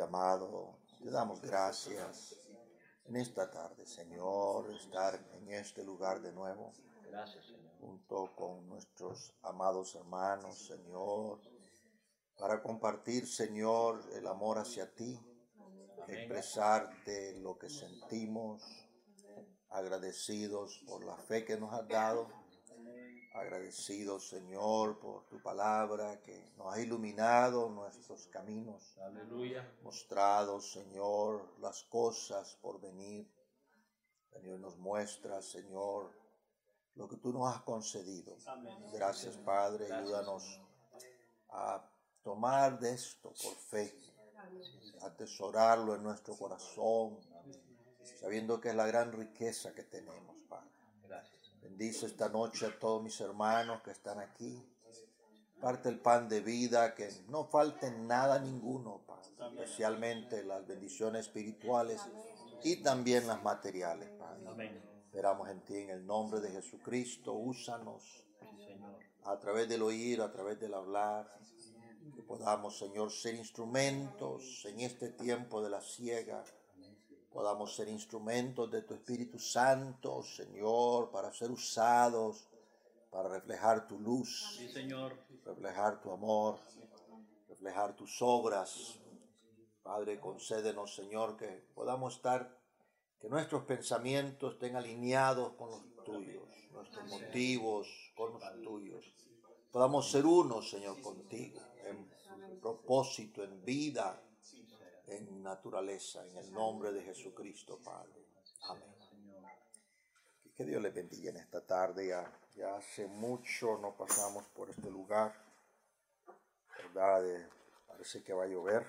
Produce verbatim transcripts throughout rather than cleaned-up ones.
amado, te damos gracias en esta tarde, Señor, estar en este lugar de nuevo. Gracias, Señor. Junto con nuestros amados hermanos, Señor, para compartir, Señor, el amor hacia ti, Amén. expresarte lo que sentimos, agradecidos por la fe que nos has dado, agradecidos, Señor, por tu palabra que nos ha iluminado nuestros caminos, Aleluya. mostrado, Señor, las cosas por venir. Señor, nos muestra, Señor, lo que tú nos has concedido. Amén. Gracias, Padre. Gracias, Ayúdanos Señor. a tomar de esto por fe, a atesorarlo en nuestro corazón, sabiendo que es la gran riqueza que tenemos, Padre. Gracias, Señor. Bendice esta noche a todos mis hermanos que están aquí. Parte el pan de vida, que no falte nada ninguno, Padre, especialmente las bendiciones espirituales y también las materiales, Padre. Amén. Esperamos en ti en el nombre de Jesucristo. Úsanos Sí, Señor. a través del oír, a través del hablar, que podamos, Señor, ser instrumentos en este tiempo de la siega. Podamos ser instrumentos de tu Espíritu Santo, Señor, para ser usados, para reflejar tu luz, Sí, Señor. reflejar tu amor, reflejar tus obras. Padre, concédenos, Señor, que podamos estar, que nuestros pensamientos estén alineados con los tuyos, nuestros motivos con los tuyos. Podamos ser uno, Señor, contigo, en propósito, en vida, en naturaleza, en el nombre de Jesucristo, Padre. Amén. Que Dios les bendiga en esta tarde. Ya, ya hace mucho no pasamos por este lugar, ¿verdad? Eh, parece que va a llover.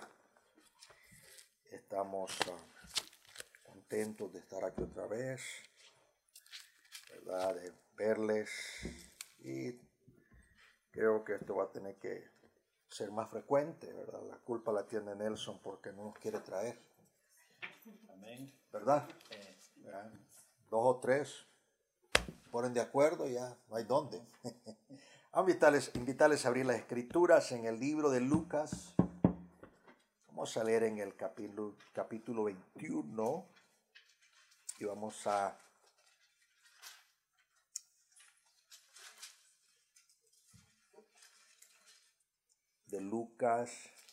Estamos uh, contentos de estar aquí otra vez, ¿verdad? De verles, y creo que esto va a tener que ser más frecuente, ¿verdad? La culpa la tiene Nelson porque no nos quiere traer, Amén. ¿verdad? Eh, ¿Ya? Dos o tres ponen de acuerdo, ya no hay dónde. A invitarles, invitarles a abrir las escrituras en el libro de Lucas. Vamos a leer en el capítulo, capítulo veintiuno y vamos a de Lucas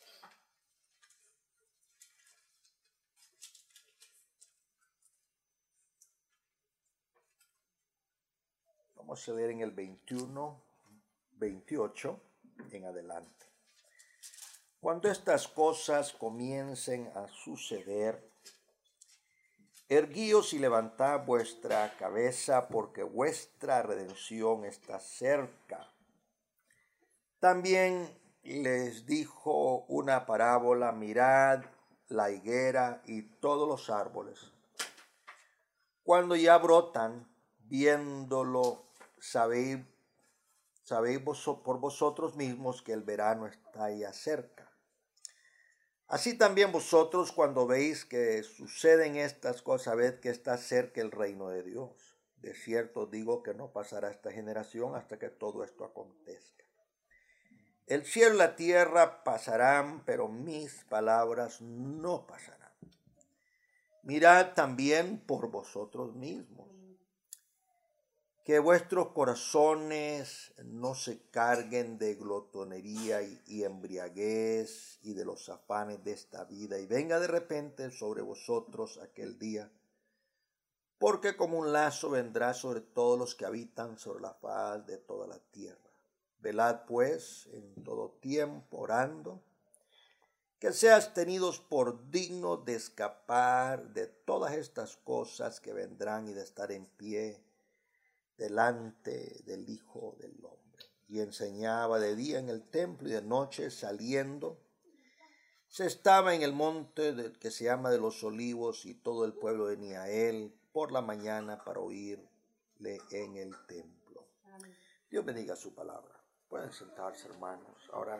vamos a leer en el veintiuno, veintiocho en adelante. Cuando estas cosas comiencen a suceder, erguíos y levantad vuestra cabeza, porque vuestra redención está cerca. También les dijo una parábola: mirad la higuera y todos los árboles. Cuando ya brotan, viéndolo, sabéis, sabéis vos, por vosotros mismos que el verano está ya cerca. Así también vosotros, cuando veis que suceden estas cosas, sabed que está cerca el reino de Dios. De cierto os digo que no pasará esta generación hasta que todo esto acontezca. El cielo y la tierra pasarán, pero mis palabras no pasarán. Mirad también por vosotros mismos, que vuestros corazones no se carguen de glotonería y, y embriaguez y de los afanes de esta vida, y venga de repente sobre vosotros aquel día, porque como un lazo vendrá sobre todos los que habitan sobre la faz de toda la tierra. Velad pues en todo tiempo, orando, que seas tenidos por dignos de escapar de todas estas cosas que vendrán y de estar en pie delante del Hijo del Hombre. Y enseñaba de día en el templo, y de noche, saliendo, se estaba en el monte del que se llama de los Olivos, y todo el pueblo venía a él por la mañana para oírle en el templo. Dios bendiga su palabra. Pueden sentarse, hermanos. Ahora,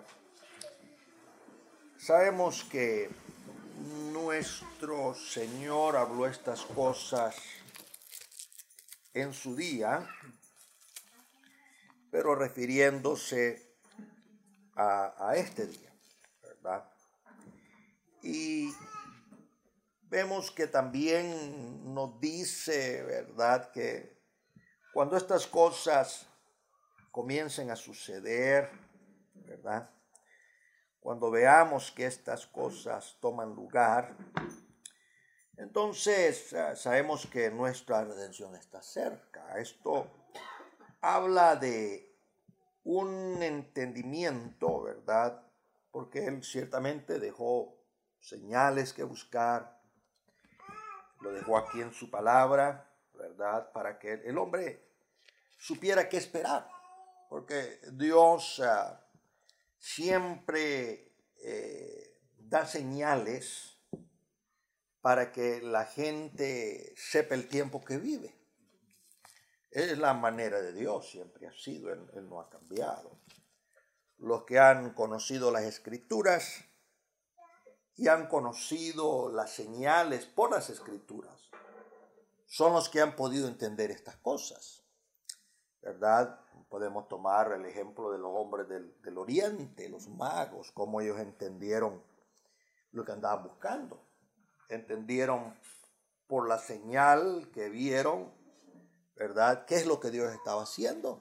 sabemos que nuestro Señor habló estas cosas en su día, pero refiriéndose a, a este día, ¿verdad? Y vemos que también nos dice, ¿verdad?, que cuando estas cosas comiencen a suceder, ¿verdad?, cuando veamos que estas cosas toman lugar, entonces sabemos que nuestra redención está cerca. Esto habla de un entendimiento, ¿verdad?, porque Él ciertamente dejó señales que buscar, lo dejó aquí en su palabra, ¿verdad?, para que el hombre supiera qué esperar, porque Dios uh, siempre eh, da señales para que la gente sepa el tiempo que vive. Es la manera de Dios, siempre ha sido, Él, Él no ha cambiado. Los que han conocido las Escrituras y han conocido las señales por las Escrituras son los que han podido entender estas cosas, ¿verdad? Podemos tomar el ejemplo de los hombres del, del Oriente, los magos, cómo ellos entendieron lo que andaban buscando. Entendieron por la señal que vieron, ¿verdad?, qué es lo que Dios estaba haciendo.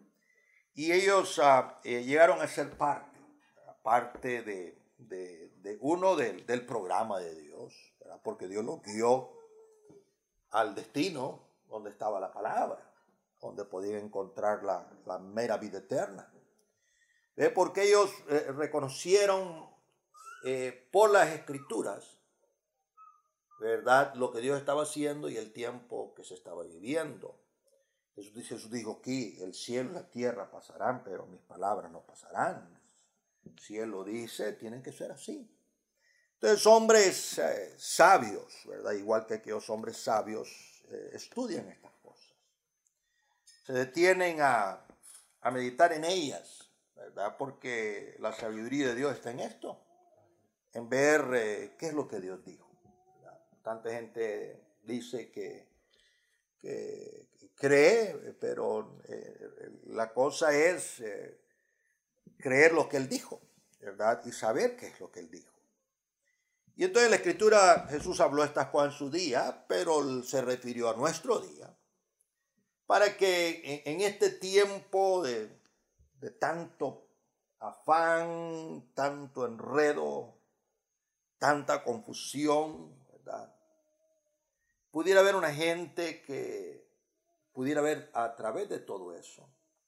Y ellos uh, eh, llegaron a ser parte, parte de, de, de uno del, del programa de Dios, ¿verdad?, porque Dios los guió al destino donde estaba la palabra, donde podían encontrar la, la mera vida eterna. ¿Ve? Porque ellos eh, reconocieron eh, por las Escrituras, ¿verdad?, lo que Dios estaba haciendo y el tiempo que se estaba viviendo. Jesús, Jesús dijo aquí, el cielo y la tierra pasarán, pero mis palabras no pasarán. Si Él lo dice, tienen que ser así. Entonces, hombres eh, sabios, ¿verdad?, igual que aquellos hombres sabios, eh, estudian estas cosas. Se detienen a, a meditar en ellas, ¿verdad?, porque la sabiduría de Dios está en esto, en ver eh, qué es lo que Dios dijo, ¿verdad? Tanta gente dice que, que cree, pero eh, la cosa es eh, creer lo que Él dijo, ¿verdad?, y saber qué es lo que Él dijo. Y entonces en la Escritura Jesús habló estas cosas en su día, pero se refirió a nuestro día, para que en, en este tiempo de, de tanto afán, tanto enredo, tanta confusión, ¿verdad?, pudiera haber una gente que pudiera ver a través de todo eso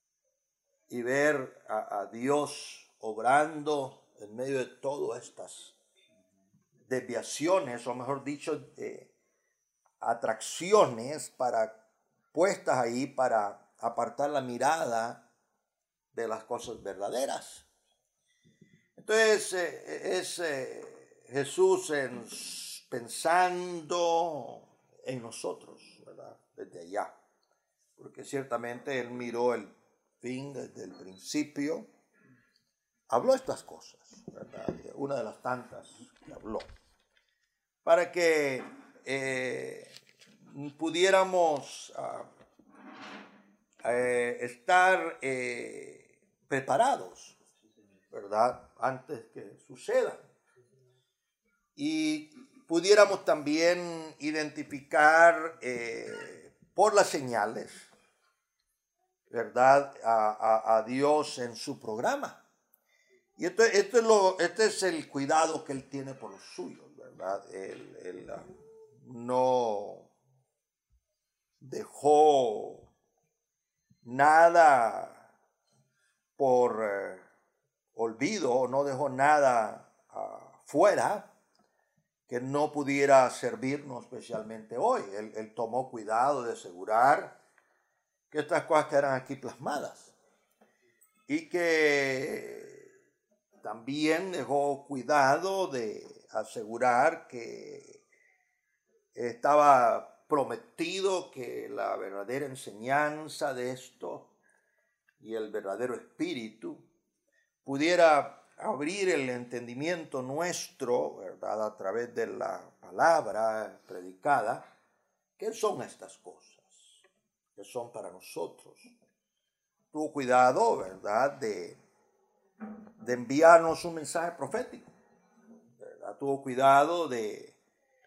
y ver a, a Dios obrando en medio de todas estas desviaciones, o mejor dicho, eh, atracciones para, puestas ahí para apartar la mirada de las cosas verdaderas. Entonces eh, es eh, Jesús en, pensando en nosotros, ¿verdad?, desde allá, porque ciertamente Él miró el fin desde el principio, habló estas cosas, ¿verdad?, una de las tantas que habló, para que eh, pudiéramos uh, eh, estar eh, preparados, ¿verdad?, antes que sucedan, y pudiéramos también identificar eh, por las señales, ¿verdad?, a, a, a Dios en su programa. Y esto, esto es lo, este es el cuidado que Él tiene por los suyos, ¿verdad? Él, él uh, no dejó nada por uh, olvido, no dejó nada uh, fuera que no pudiera servirnos especialmente hoy. Él, él tomó cuidado de asegurar que estas cosas quedaran aquí plasmadas y que también dejó cuidado de asegurar que estaba prometido que la verdadera enseñanza de esto y el verdadero espíritu pudiera abrir el entendimiento nuestro, ¿verdad?, a través de la palabra predicada. ¿Qué son estas cosas? ¿Qué son para nosotros? Tuvo cuidado, ¿verdad?, de de enviarnos un mensaje profético, ¿verdad? tuvo cuidado de,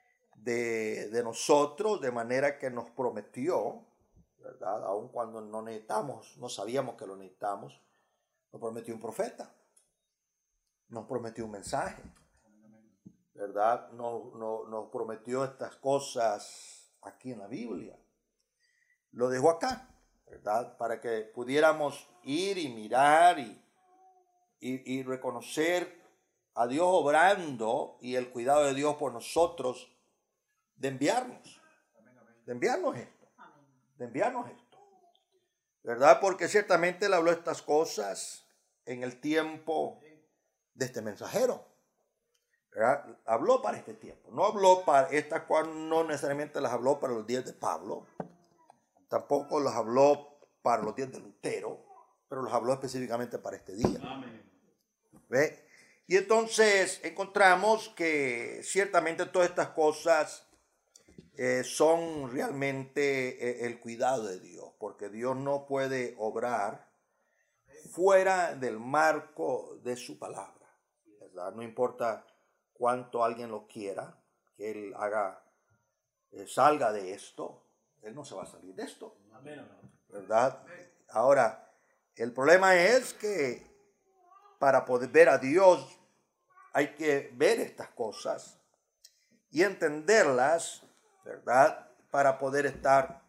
de, de nosotros, de manera que nos prometió, ¿verdad? Aun cuando no necesitamos, no sabíamos que lo necesitamos, nos prometió un profeta, nos prometió un mensaje, ¿verdad? Nos, nos, nos prometió estas cosas aquí en la Biblia. Lo dejó acá, ¿verdad? Para que pudiéramos ir y mirar y, y, y reconocer a Dios obrando y el cuidado de Dios por nosotros de enviarnos, de enviarnos esto, de enviarnos esto, ¿verdad? Porque ciertamente Él habló estas cosas en el tiempo de este mensajero, ¿verdad? Habló para este tiempo, no habló para estas cosas, no necesariamente las habló para los días de Pablo, tampoco las habló para los días de Lutero, pero los habló específicamente para este día. Amén. ¿Ve? Y entonces encontramos que ciertamente todas estas cosas eh, son realmente eh, el cuidado de Dios, porque Dios no puede obrar fuera del marco de su palabra, ¿verdad? No importa cuánto alguien lo quiera, que Él haga, eh, salga de esto, Él no se va a salir de esto, ¿verdad? Ahora, el problema es que para poder ver a Dios hay que ver estas cosas y entenderlas, ¿verdad? Para poder estar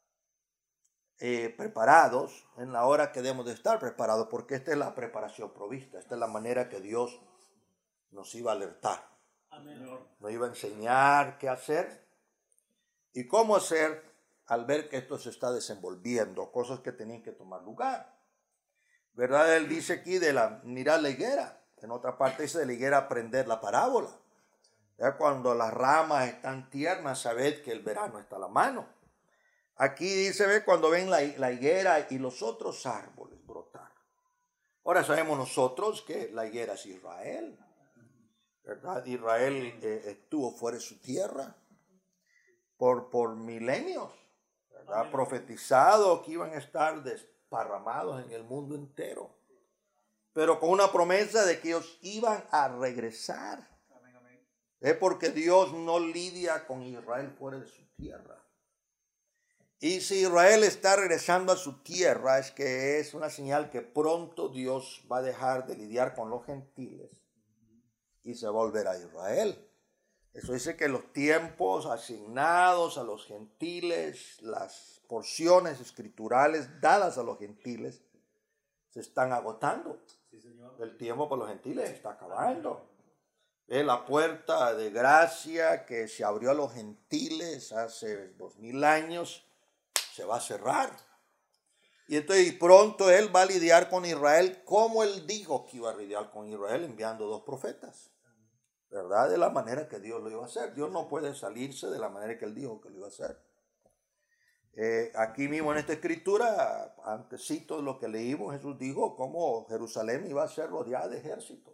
eh, preparados en la hora que debemos de estar preparados, porque esta es la preparación provista, esta es la manera que Dios nos iba a alertar, Amén. nos iba a enseñar qué hacer y cómo hacer al ver que esto se está desenvolviendo, cosas que tenían que tomar lugar, ¿verdad? Él dice aquí de la, mirar la higuera, en otra parte dice de la higuera aprender la parábola. Ya cuando las ramas están tiernas, sabed que el verano está a la mano. Aquí dice, ve, cuando ven la, la higuera y los otros árboles brotar. Ahora sabemos nosotros que la higuera es Israel, ¿verdad? Israel eh, estuvo fuera de su tierra por, por milenios, ¿verdad? Profetizado que iban a estar desparramados en el mundo entero, pero con una promesa de que ellos iban a regresar. Es porque Dios no lidia con Israel fuera de su tierra. Y si Israel está regresando a su tierra, es que es una señal que pronto Dios va a dejar de lidiar con los gentiles y se va a volver a Israel. Eso dice que los tiempos asignados a los gentiles, las porciones escriturales dadas a los gentiles, se están agotando. Sí, señor. El tiempo para los gentiles está acabando. Es la puerta de gracia que se abrió a los gentiles hace dos mil años, se va a cerrar. Y entonces y pronto Él va a lidiar con Israel como Él dijo que iba a lidiar con Israel, enviando dos profetas, ¿verdad? De la manera que Dios lo iba a hacer. Dios no puede salirse de la manera que Él dijo que lo iba a hacer. Eh, aquí mismo en esta escritura, antesito de lo que leímos, Jesús dijo cómo Jerusalén iba a ser rodeada de ejércitos,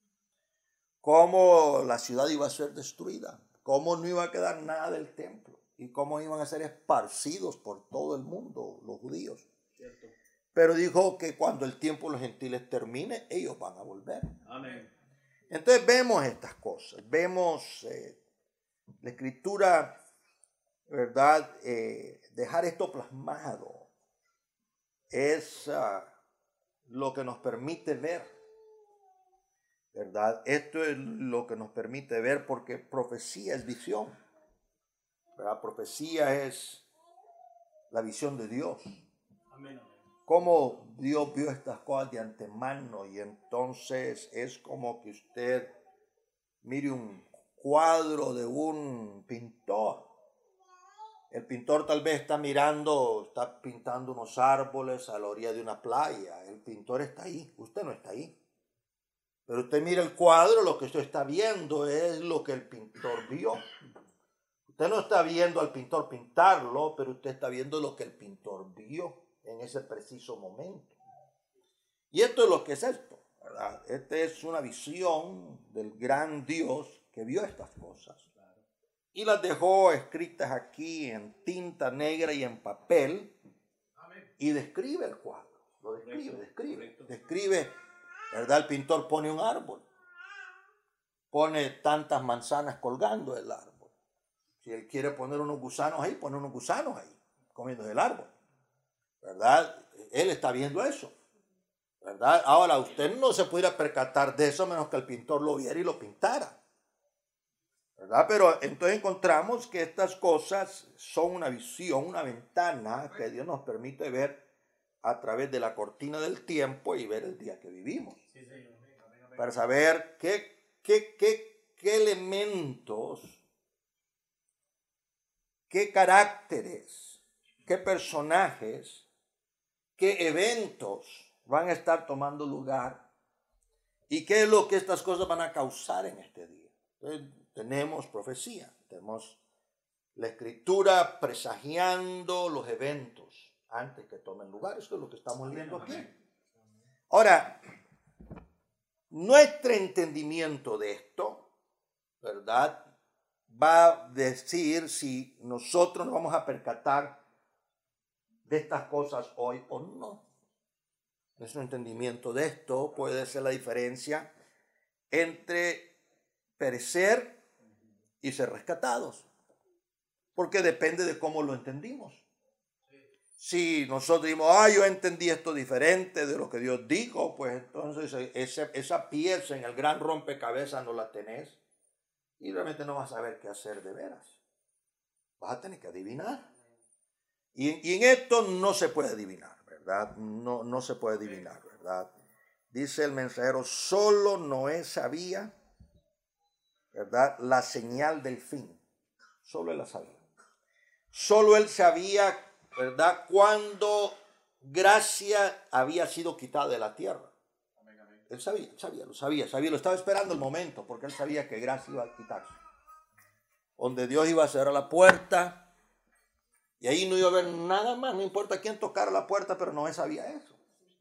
cómo la ciudad iba a ser destruida, cómo no iba a quedar nada del templo y cómo iban a ser esparcidos por todo el mundo los judíos. Cierto. Pero dijo que cuando el tiempo de los gentiles termine, ellos van a volver. Amén. Entonces vemos estas cosas, vemos eh, la escritura, ¿verdad? Eh, dejar esto plasmado es uh, lo que nos permite ver, ¿verdad? Esto es lo que nos permite ver porque profecía es visión, ¿verdad? Profecía es la visión de Dios. Amén. Cómo Dios vio estas cosas de antemano y entonces es como que usted mire un cuadro de un pintor. El pintor tal vez está mirando, está pintando unos árboles a la orilla de una playa. El pintor está ahí, usted no está ahí. Pero usted mira el cuadro, lo que usted está viendo es lo que el pintor vio. Usted no está viendo al pintor pintarlo, pero usted está viendo lo que el pintor vio en ese preciso momento. Y esto es lo que es esto, ¿verdad? Esta es una visión del gran Dios que vio estas cosas y las dejó escritas aquí en tinta negra y en papel. Amén. Y describe el cuadro, lo describe, Correcto, describe, correcto. describe, ¿verdad? El pintor pone un árbol pone tantas manzanas colgando del árbol. Si él quiere poner unos gusanos ahí, pone unos gusanos ahí, comiendo del árbol. ¿Verdad? Él está viendo eso. ¿Verdad? Ahora, usted no se pudiera percatar de eso menos que el pintor lo viera y lo pintara. ¿Verdad? Pero entonces encontramos que estas cosas son una visión, una ventana que Dios nos permite ver a través de la cortina del tiempo y ver el día que vivimos. Sí, Señor. Para saber qué, qué, qué, qué elementos, qué caracteres, qué personajes, qué eventos van a estar tomando lugar y qué es lo que estas cosas van a causar en este día. Entonces, tenemos profecía, tenemos la escritura presagiando los eventos antes que tomen lugar. Eso es lo que estamos viendo aquí. Ahora, nuestro entendimiento de esto, ¿verdad?, va a decir si nosotros nos vamos a percatar de estas cosas hoy o no. Nuestro entendimiento de esto puede ser la diferencia entre perecer y ser rescatados, porque depende de cómo lo entendimos. Si nosotros decimos, ah, yo entendí esto diferente de lo que Dios dijo, pues entonces ese, esa pieza en el gran rompecabezas no la tenés y realmente no vas a saber qué hacer de veras. Vas a tener que adivinar. Y, y en esto no se puede adivinar, ¿verdad? No, no se puede adivinar, ¿verdad? Dice el mensajero, solo Noé sabía, ¿verdad?, la señal del fin. Solo él la sabía. Solo él sabía, ¿verdad?, cuando gracia había sido quitada de la tierra. Él sabía, sabía, lo sabía, sabía, lo estaba esperando el momento, porque él sabía que gracia iba a quitarse. Donde Dios iba a cerrar la puerta, y ahí no iba a haber nada más, no importa quién tocara la puerta, pero Noé sabía eso.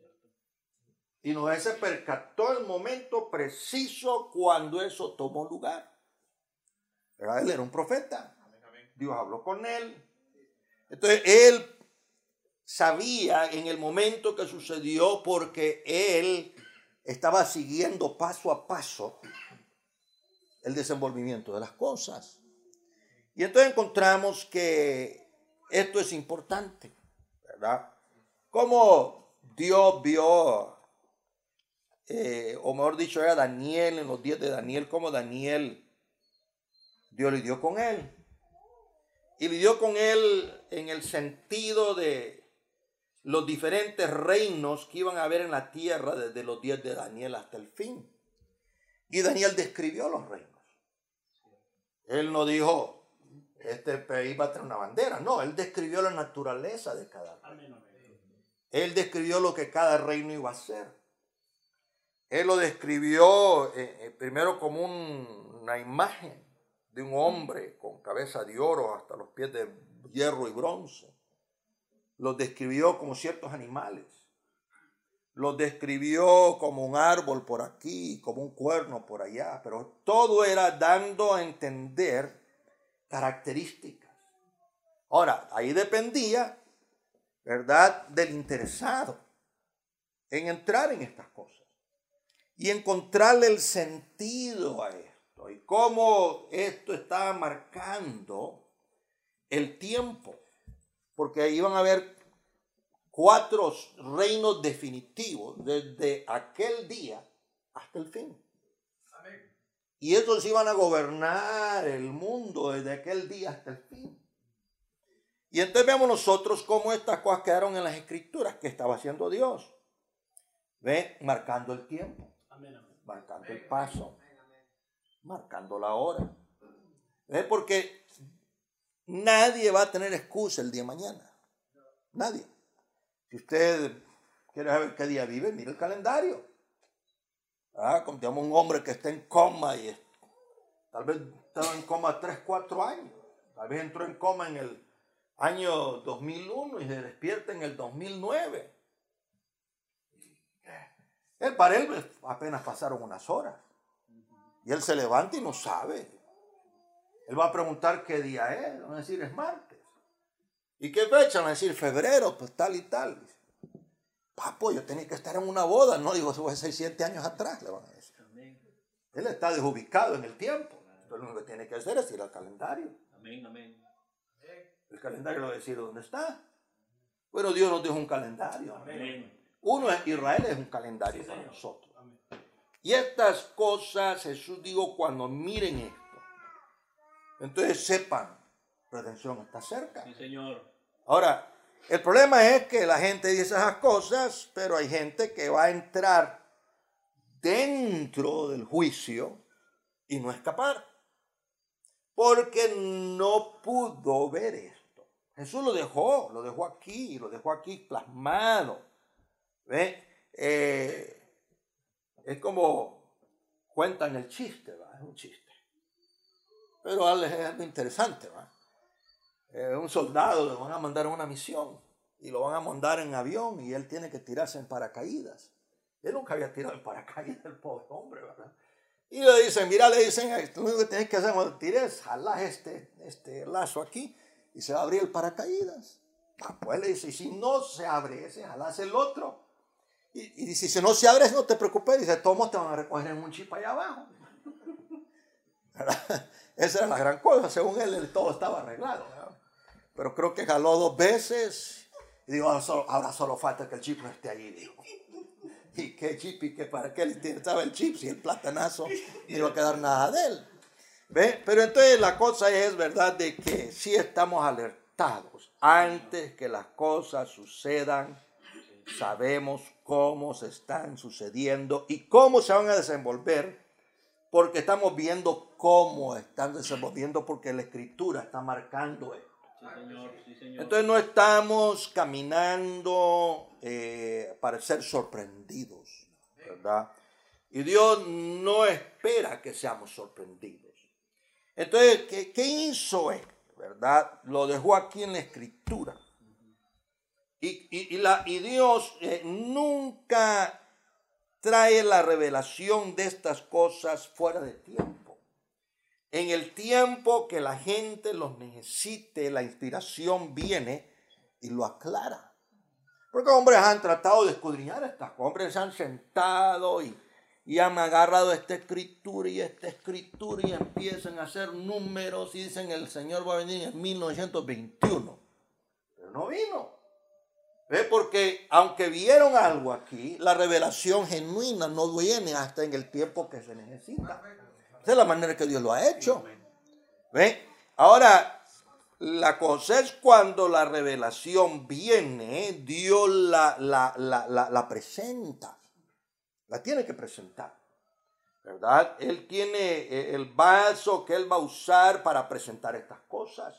Y Noé se percató el momento preciso cuando eso tomó lugar. Pero él era un profeta. Dios habló con él. Entonces él sabía en el momento que sucedió porque él estaba siguiendo paso a paso el desenvolvimiento de las cosas. Y entonces encontramos que esto es importante, ¿verdad? Como Dios vio, eh, o mejor dicho, era Daniel en los días de Daniel, como Daniel, Dios lidió con él. Y lidió con él en el sentido de los diferentes reinos que iban a haber en la tierra desde los días de Daniel hasta el fin. Y Daniel describió los reinos. Él no dijo, este país va a tener una bandera. No, él describió la naturaleza de cada reino. Él describió lo que cada reino iba a ser. Él lo describió eh, primero como un, una imagen de un hombre con cabeza de oro hasta los pies de hierro y bronce. Los describió como ciertos animales. Los describió como un árbol por aquí, como un cuerno por allá. Pero todo era dando a entender características. Ahora, ahí dependía, ¿verdad?, del interesado en entrar en estas cosas y encontrarle el sentido a esto y cómo esto estaba marcando el tiempo, porque iban a haber cuatro reinos definitivos desde aquel día hasta el fin. Amén. Y estos iban a gobernar el mundo desde aquel día hasta el fin. Y entonces vemos nosotros cómo estas cosas quedaron en las escrituras que estaba haciendo Dios. ¿Ve? Marcando el tiempo. Amén. Marcando el paso. Marcando la hora. ¿Ve? Porque nadie va a tener excusa el día de mañana. Nadie. Si usted quiere saber qué día vive, mire el calendario. Ah, contamos un hombre que está en coma y tal vez estaba en coma tres, cuatro años. Tal vez entró en coma en el año dos mil uno y se despierta en el dos mil nueve. Él, para él apenas pasaron unas horas. Y él se levanta y no sabe. Él va a preguntar qué día es. Van a decir, es martes. ¿Y qué fecha? Van a decir, febrero, pues tal y tal. Papo, yo tenía que estar en una boda. No, digo, eso fue seis, siete años atrás, le van a decir. Él está desubicado en el tiempo. Entonces lo único que tiene que hacer es ir al calendario. Amén, amén. El calendario le va a decir dónde está. Pero Dios nos dejó un calendario. Amén. Uno es Israel, es un calendario Sí, para Señor. nosotros. Amén. Y estas cosas, Jesús dijo, cuando miren esto, entonces sepan, redención está cerca. Sí, Señor. Ahora, el problema es que la gente dice esas cosas, pero hay gente que va a entrar dentro del juicio y no escapar, porque no pudo ver esto. Jesús lo dejó, lo dejó aquí, lo dejó aquí plasmado. ¿Ve? Eh, es como cuentan el chiste, ¿va? Es un chiste. Pero es algo interesante, ¿va? Eh, un soldado le van a mandar a una misión y lo van a mandar en avión y él tiene que tirarse en paracaídas. Él nunca había tirado en paracaídas, el pobre hombre, ¿verdad? Y le dicen, mira, le dicen, lo único que tienes que hacer cuando tires, jalás este, este lazo aquí y se va a abrir el paracaídas. Ah, pues le dice, y si no se abre ese, jalás el otro. Y, y si no se abre, no te preocupes, dice, todos te van a recoger en un chip allá abajo. ¿Verdad? Esa era la gran cosa, según él, todo estaba arreglado, ¿verdad? Pero creo que jaló dos veces y digo, ahora solo, ahora solo falta que el chip no esté ahí, dijo. ¿Y qué chip? ¿Y qué para qué le interesaba el chip? Si el platanazo no iba a quedar nada de él. ¿Ve? Pero entonces la cosa es, ¿verdad?, de que sí estamos alertados. Antes que las cosas sucedan, sabemos cómo se están sucediendo y cómo se van a desenvolver, porque estamos viendo cómo están desenvolviendo, porque la Escritura está marcando esto. Sí, Señor. Sí, Señor. Entonces no estamos caminando eh, para ser sorprendidos, ¿verdad? Y Dios no espera que seamos sorprendidos. Entonces, ¿qué, qué hizo él? ¿Verdad? Lo dejó aquí en la Escritura. Y, y, y, la, y Dios eh, nunca trae la revelación de estas cosas fuera de tiempo. En el tiempo que la gente los necesite, la inspiración viene y lo aclara. Porque hombres han tratado de escudriñar estas cosas. Hombres se han sentado y, y han agarrado esta escritura y esta escritura y empiezan a hacer números y dicen el Señor va a venir en mil novecientos veintiuno. Pero no vino. ¿Ve? Porque aunque vieron algo aquí, la revelación genuina no viene hasta en el tiempo que se necesita. Esa es la manera que Dios lo ha hecho. ¿Ve? Ahora, la cosa es cuando la revelación viene, Dios la, la, la, la, la presenta. La tiene que presentar, ¿verdad? Él tiene el vaso que Él va a usar para presentar estas cosas.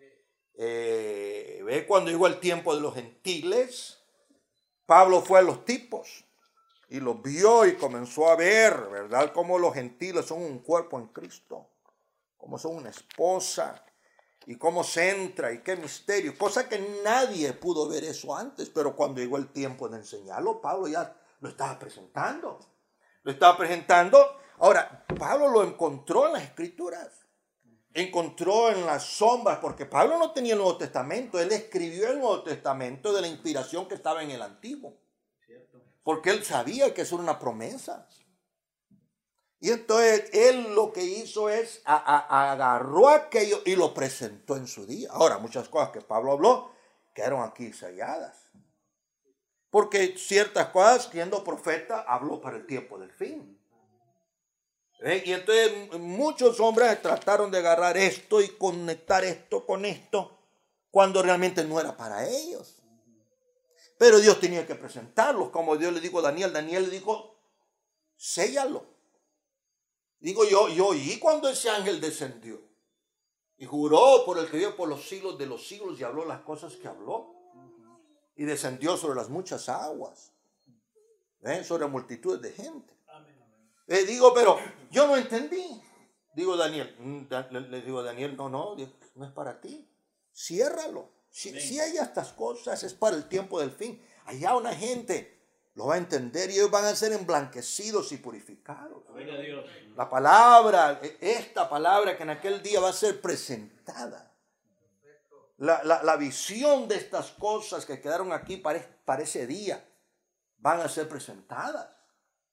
Eh, ¿Ve? Cuando llegó el tiempo de los gentiles, Pablo fue a los tipos y los vio y comenzó a ver, ¿verdad?, cómo los gentiles son un cuerpo en Cristo, cómo son una esposa y cómo se entra y qué misterio, cosa que nadie pudo ver eso antes, pero cuando llegó el tiempo de enseñarlo, Pablo ya lo estaba presentando, lo estaba presentando. Ahora, Pablo lo encontró en las Escrituras. Encontró en las sombras, porque Pablo no tenía el Nuevo Testamento, él escribió el Nuevo Testamento de la inspiración que estaba en el Antiguo, porque él sabía que eso era una promesa. Y entonces él lo que hizo es a, a, agarró aquello y lo presentó en su día. Ahora, muchas cosas que Pablo habló quedaron aquí selladas, porque ciertas cosas, siendo profeta, habló para el tiempo del fin. ¿Eh? Y entonces muchos hombres trataron de agarrar esto y conectar esto con esto cuando realmente no era para ellos. Pero Dios tenía que presentarlos, como Dios le dijo a Daniel. Daniel le dijo, séllalo. Digo yo, yo oí cuando ese ángel descendió y juró por el que vive por los siglos de los siglos y habló las cosas que habló y descendió sobre las muchas aguas, ¿eh? Sobre multitudes de gente. Eh, digo, pero yo no entendí. Digo, Daniel, le, le digo a Daniel, no, no, no es para ti. Ciérralo. Si, si hay estas cosas, es para el tiempo del fin. Allá una gente lo va a entender y ellos van a ser emblanquecidos y purificados. Dios. La palabra, esta palabra que en aquel día va a ser presentada. La, la, la visión de estas cosas que quedaron aquí para, para ese día van a ser presentadas.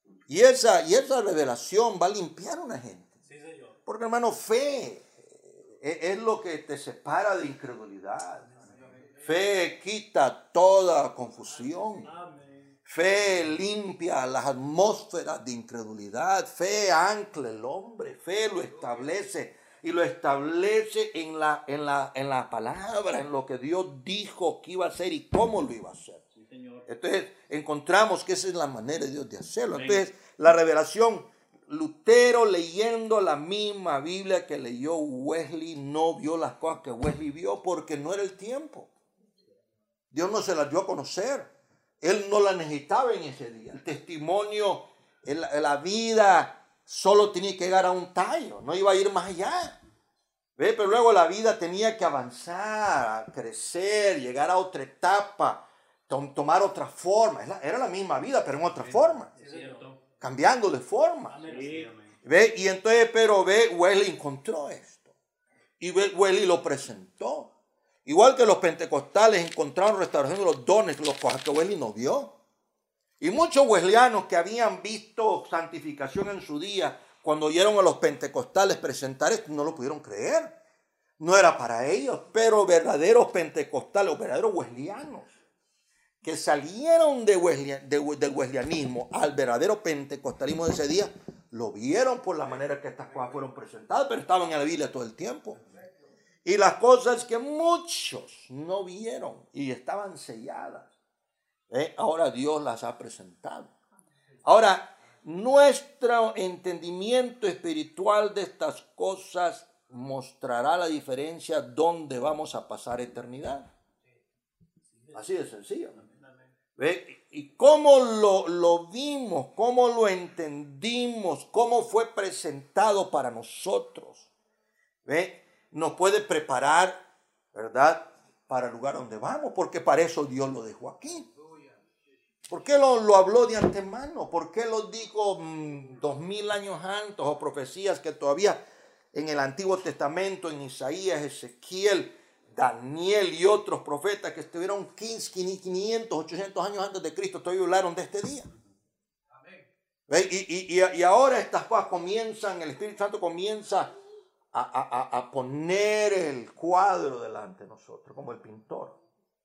Y esa, y esa revelación va a limpiar a una gente. Sí, Señor. Porque, hermano, fe es, es lo que te separa de incredulidad. Fe quita toda confusión. Amén. Fe limpia las atmósferas de incredulidad. Fe ancla el hombre. Fe lo establece. Y lo establece en la, en, la, en la palabra, en lo que Dios dijo que iba a hacer y cómo lo iba a hacer. Sí, Señor. Entonces encontramos que esa es la manera de Dios de hacerlo. Entonces la revelación, Lutero leyendo la misma Biblia que leyó Wesley, no vio las cosas que Wesley vio porque no era el tiempo. Dios no se las dio a conocer. Él no la necesitaba en ese día. El testimonio, en la, en la vida solo tenía que llegar a un tallo, no iba a ir más allá. ¿Ve? Pero luego la vida tenía que avanzar, crecer, llegar a otra etapa, tom, tomar otra forma. Era la misma vida, pero en otra forma. Es cierto. Cambiando de forma. Sí. ¿Ve? Y entonces, pero ve, Wesley encontró esto. Y Wesley lo presentó. Igual que los pentecostales encontraron restauración de los dones, los cosas que Wesley no vio. Y muchos wesleyanos que habían visto santificación en su día, cuando oyeron a los pentecostales presentar esto, no lo pudieron creer. No era para ellos, pero verdaderos pentecostales, o verdaderos wesleyanos, que salieron de Wesleyan, de, del wesleyanismo al verdadero pentecostalismo de ese día, lo vieron por la manera que estas cosas fueron presentadas, pero estaban en la Biblia todo el tiempo. Y las cosas que muchos no vieron y estaban selladas, ¿eh? Ahora Dios las ha presentado. Ahora, nuestro entendimiento espiritual de estas cosas mostrará la diferencia dónde vamos a pasar eternidad. Así de sencillo. ¿Ve? Y cómo lo, lo vimos, cómo lo entendimos, cómo fue presentado para nosotros. ¿Ve? Nos puede preparar, ¿verdad?, para el lugar donde vamos, porque para eso Dios lo dejó aquí. ¿Por qué lo, lo habló de antemano? ¿Por qué lo dijo mmm, dos mil años antes, o profecías que todavía en el Antiguo Testamento, en Isaías, Ezequiel, Daniel y otros profetas que estuvieron quince, quinientos, ochocientos años antes de Cristo, todavía hablaron de este día? ¿Ve? Y, y, y ahora estas cosas comienzan, el Espíritu Santo comienza A, a, a poner el cuadro delante de nosotros, como el pintor.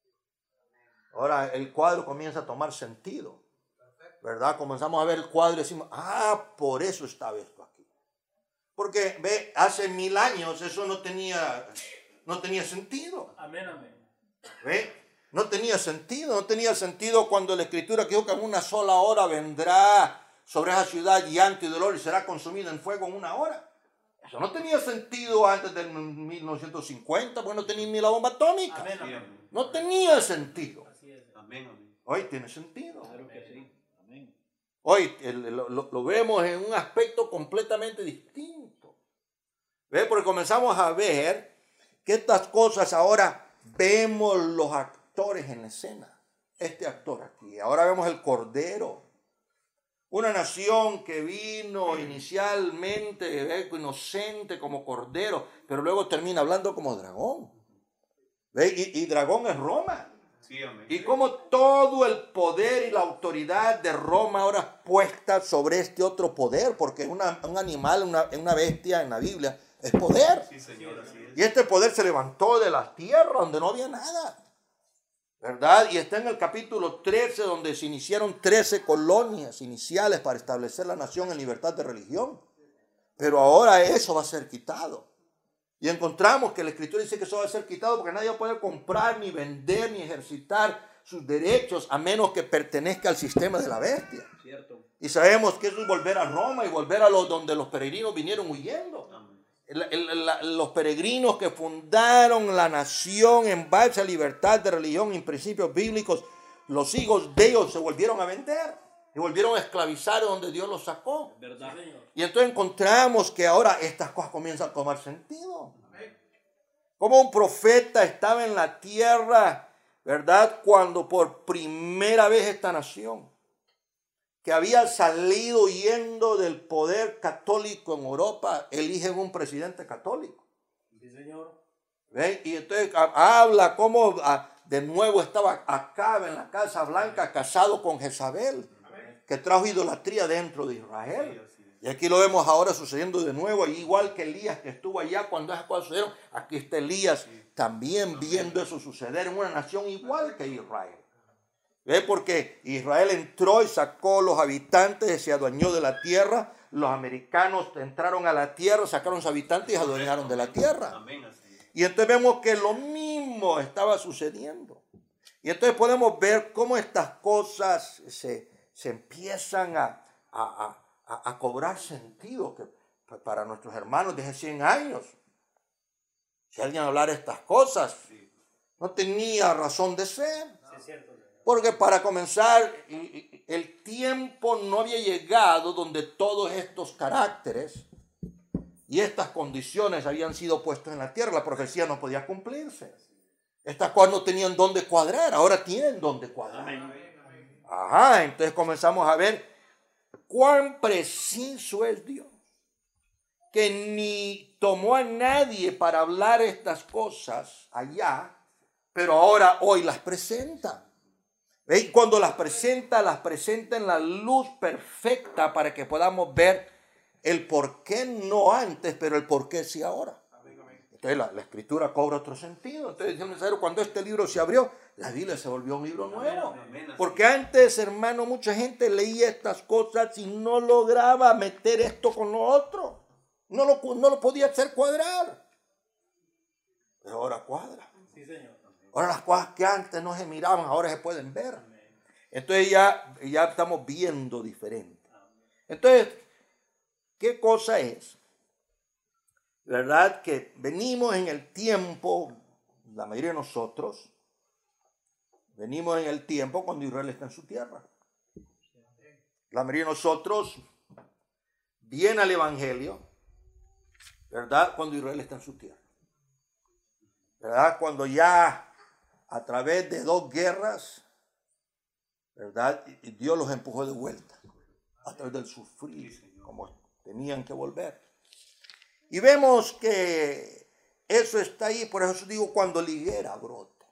Ahora el cuadro comienza a tomar sentido, ¿verdad? Comenzamos a ver el cuadro y decimos, ah, por eso estaba esto aquí. Porque, ve, hace mil años eso no tenía, no tenía sentido. Amén, amén. ¿Ve? No tenía sentido, no tenía sentido cuando la Escritura dijo que en una sola hora vendrá sobre esa ciudad llanto y dolor y será consumida en fuego en una hora. Eso no tenía sentido antes del mil novecientos cincuenta, porque no tenía ni la bomba atómica. Amén, amén. No tenía sentido. Así es. Amén, amén. Hoy tiene sentido. Claro que sí. Amén. Hoy el, lo, lo vemos en un aspecto completamente distinto. ¿Ve? Porque comenzamos a ver que estas cosas ahora vemos los actores en la escena. Este actor aquí. Ahora vemos el Cordero. Una nación que vino inicialmente ¿ve?, inocente como cordero, pero luego termina hablando como dragón. ¿Ve? Y, y dragón es Roma. Sí, amén. Y como todo el poder y la autoridad de Roma ahora es puesta sobre este otro poder, porque una, un animal, una, una bestia en la Biblia es poder. Sí, Señor, así es. Y este poder se levantó de la tierra donde no había nada, ¿verdad? Y está en el capítulo trece, donde se iniciaron trece colonias iniciales para establecer la nación en libertad de religión. Pero ahora eso va a ser quitado. Y encontramos que la Escritura dice que eso va a ser quitado porque nadie va a poder comprar, ni vender, ni ejercitar sus derechos a menos que pertenezca al sistema de la bestia. Cierto. Y sabemos que eso es volver a Roma y volver a los donde los peregrinos vinieron huyendo. El, el, la, los peregrinos que fundaron la nación en base a libertad de religión y en principios bíblicos, los hijos de ellos se volvieron a vender y volvieron a esclavizar donde Dios los sacó. ¿Verdad? Y entonces encontramos que ahora estas cosas comienzan a tomar sentido. Como un profeta estaba en la tierra, ¿verdad?, cuando por primera vez esta nación, que había salido huyendo del poder católico en Europa, eligen un presidente católico. Sí, Señor. ¿Ve? Y entonces habla cómo de nuevo estaba Acab en la Casa Blanca casado con Jezabel, que trajo idolatría dentro de Israel. Sí, así es. Y aquí lo vemos ahora sucediendo de nuevo, igual que Elías que estuvo allá cuando esas cosas sucedieron. Aquí está Elías también viendo eso suceder en una nación igual que Israel. ¿Ve? Porque Israel entró y sacó los habitantes, se adueñó de la tierra. Los americanos entraron a la tierra, sacaron a sus habitantes y se adueñaron de la tierra. Amén, así es. Y entonces vemos que lo mismo estaba sucediendo. Y entonces podemos ver cómo estas cosas se, se empiezan a, a, a, a cobrar sentido que para nuestros hermanos de hace cien años. Si alguien hablara estas cosas, no tenía razón de ser. Sí, es cierto. Porque para comenzar, el tiempo no había llegado donde todos estos caracteres y estas condiciones habían sido puestos en la tierra. La profecía no podía cumplirse. Estas cosas no tenían dónde cuadrar, ahora tienen dónde cuadrar. Amén. Ajá, entonces comenzamos a ver cuán preciso es Dios, que ni tomó a nadie para hablar estas cosas allá, pero ahora hoy las presenta. ¿Ve? Y cuando las presenta, las presenta en la luz perfecta para que podamos ver el por qué no antes, pero el por qué sí ahora. Entonces la, la escritura cobra otro sentido. Entonces, cuando este libro se abrió, la Biblia se volvió un libro nuevo. Porque antes, hermano, mucha gente leía estas cosas y no lograba meter esto con lo otro. No lo, no lo podía hacer cuadrar. Pero ahora cuadra. Sí, señor. Ahora las cosas que antes no se miraban, ahora se pueden ver. Entonces ya, ya estamos viendo diferente. Entonces, ¿qué cosa es? ¿Verdad? Que venimos en el tiempo, la mayoría de nosotros, venimos en el tiempo cuando Israel está en su tierra. La mayoría de nosotros viene al Evangelio, ¿verdad? Cuando Israel está en su tierra. ¿Verdad? Cuando ya a través de dos guerras, ¿verdad? Dios los empujó de vuelta a través del sufrir, como tenían que volver. Y vemos que eso está ahí, por eso digo cuando la higuera brote.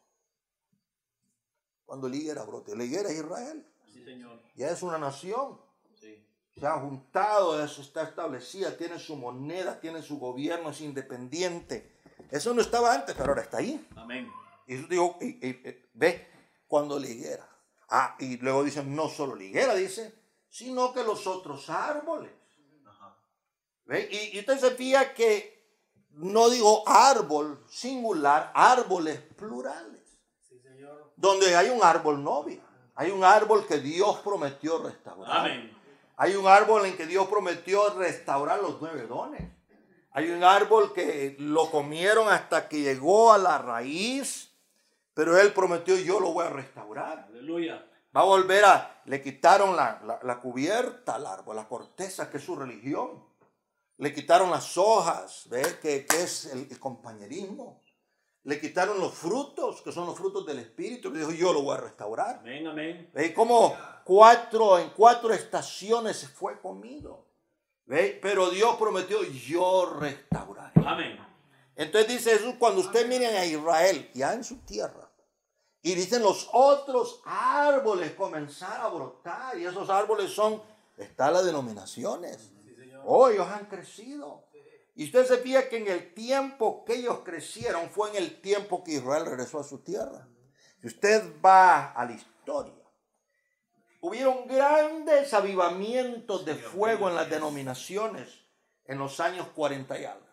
Cuando la higuera brote. La higuera es Israel. Sí, señor. Ya es una nación. Sí. Se ha juntado, eso está establecida, tiene su moneda, tiene su gobierno, es independiente. Eso no estaba antes, pero ahora está ahí. Amén. Y eso digo, y, y, y, ve, cuando la higuera. Ah, y luego dicen, no solo la higuera, dice, sino que los otros árboles. Ajá. ¿Ve? Y, y usted se fija que no digo árbol singular, árboles plurales. Sí, señor. Donde hay un árbol novio. Hay un árbol que Dios prometió restaurar. Amén. Hay un árbol en que Dios prometió restaurar los nueve dones. Hay un árbol que lo comieron hasta que llegó a la raíz, pero Él prometió, yo lo voy a restaurar. Aleluya. Va a volver a, le quitaron la, la, la cubierta al árbol, la corteza, que es su religión. Le quitaron las hojas, ¿ves? Que, que es el, el compañerismo. Le quitaron los frutos, que son los frutos del Espíritu. Le dijo, yo lo voy a restaurar. Amén, amén. ¿Ves? Como cuatro, en cuatro estaciones se fue comido. ¿Ves? Pero Dios prometió, yo restauraré. Amén. Entonces dice Jesús, cuando ustedes miren a Israel, ya en su tierra, y dicen los otros árboles comenzar a brotar, y esos árboles son, están las denominaciones. Oh, ellos han crecido. Y usted se fija que en el tiempo que ellos crecieron fue en el tiempo que Israel regresó a su tierra. Si usted va a la historia, hubieron grandes avivamientos de fuego en las denominaciones en los años cuarenta y algo.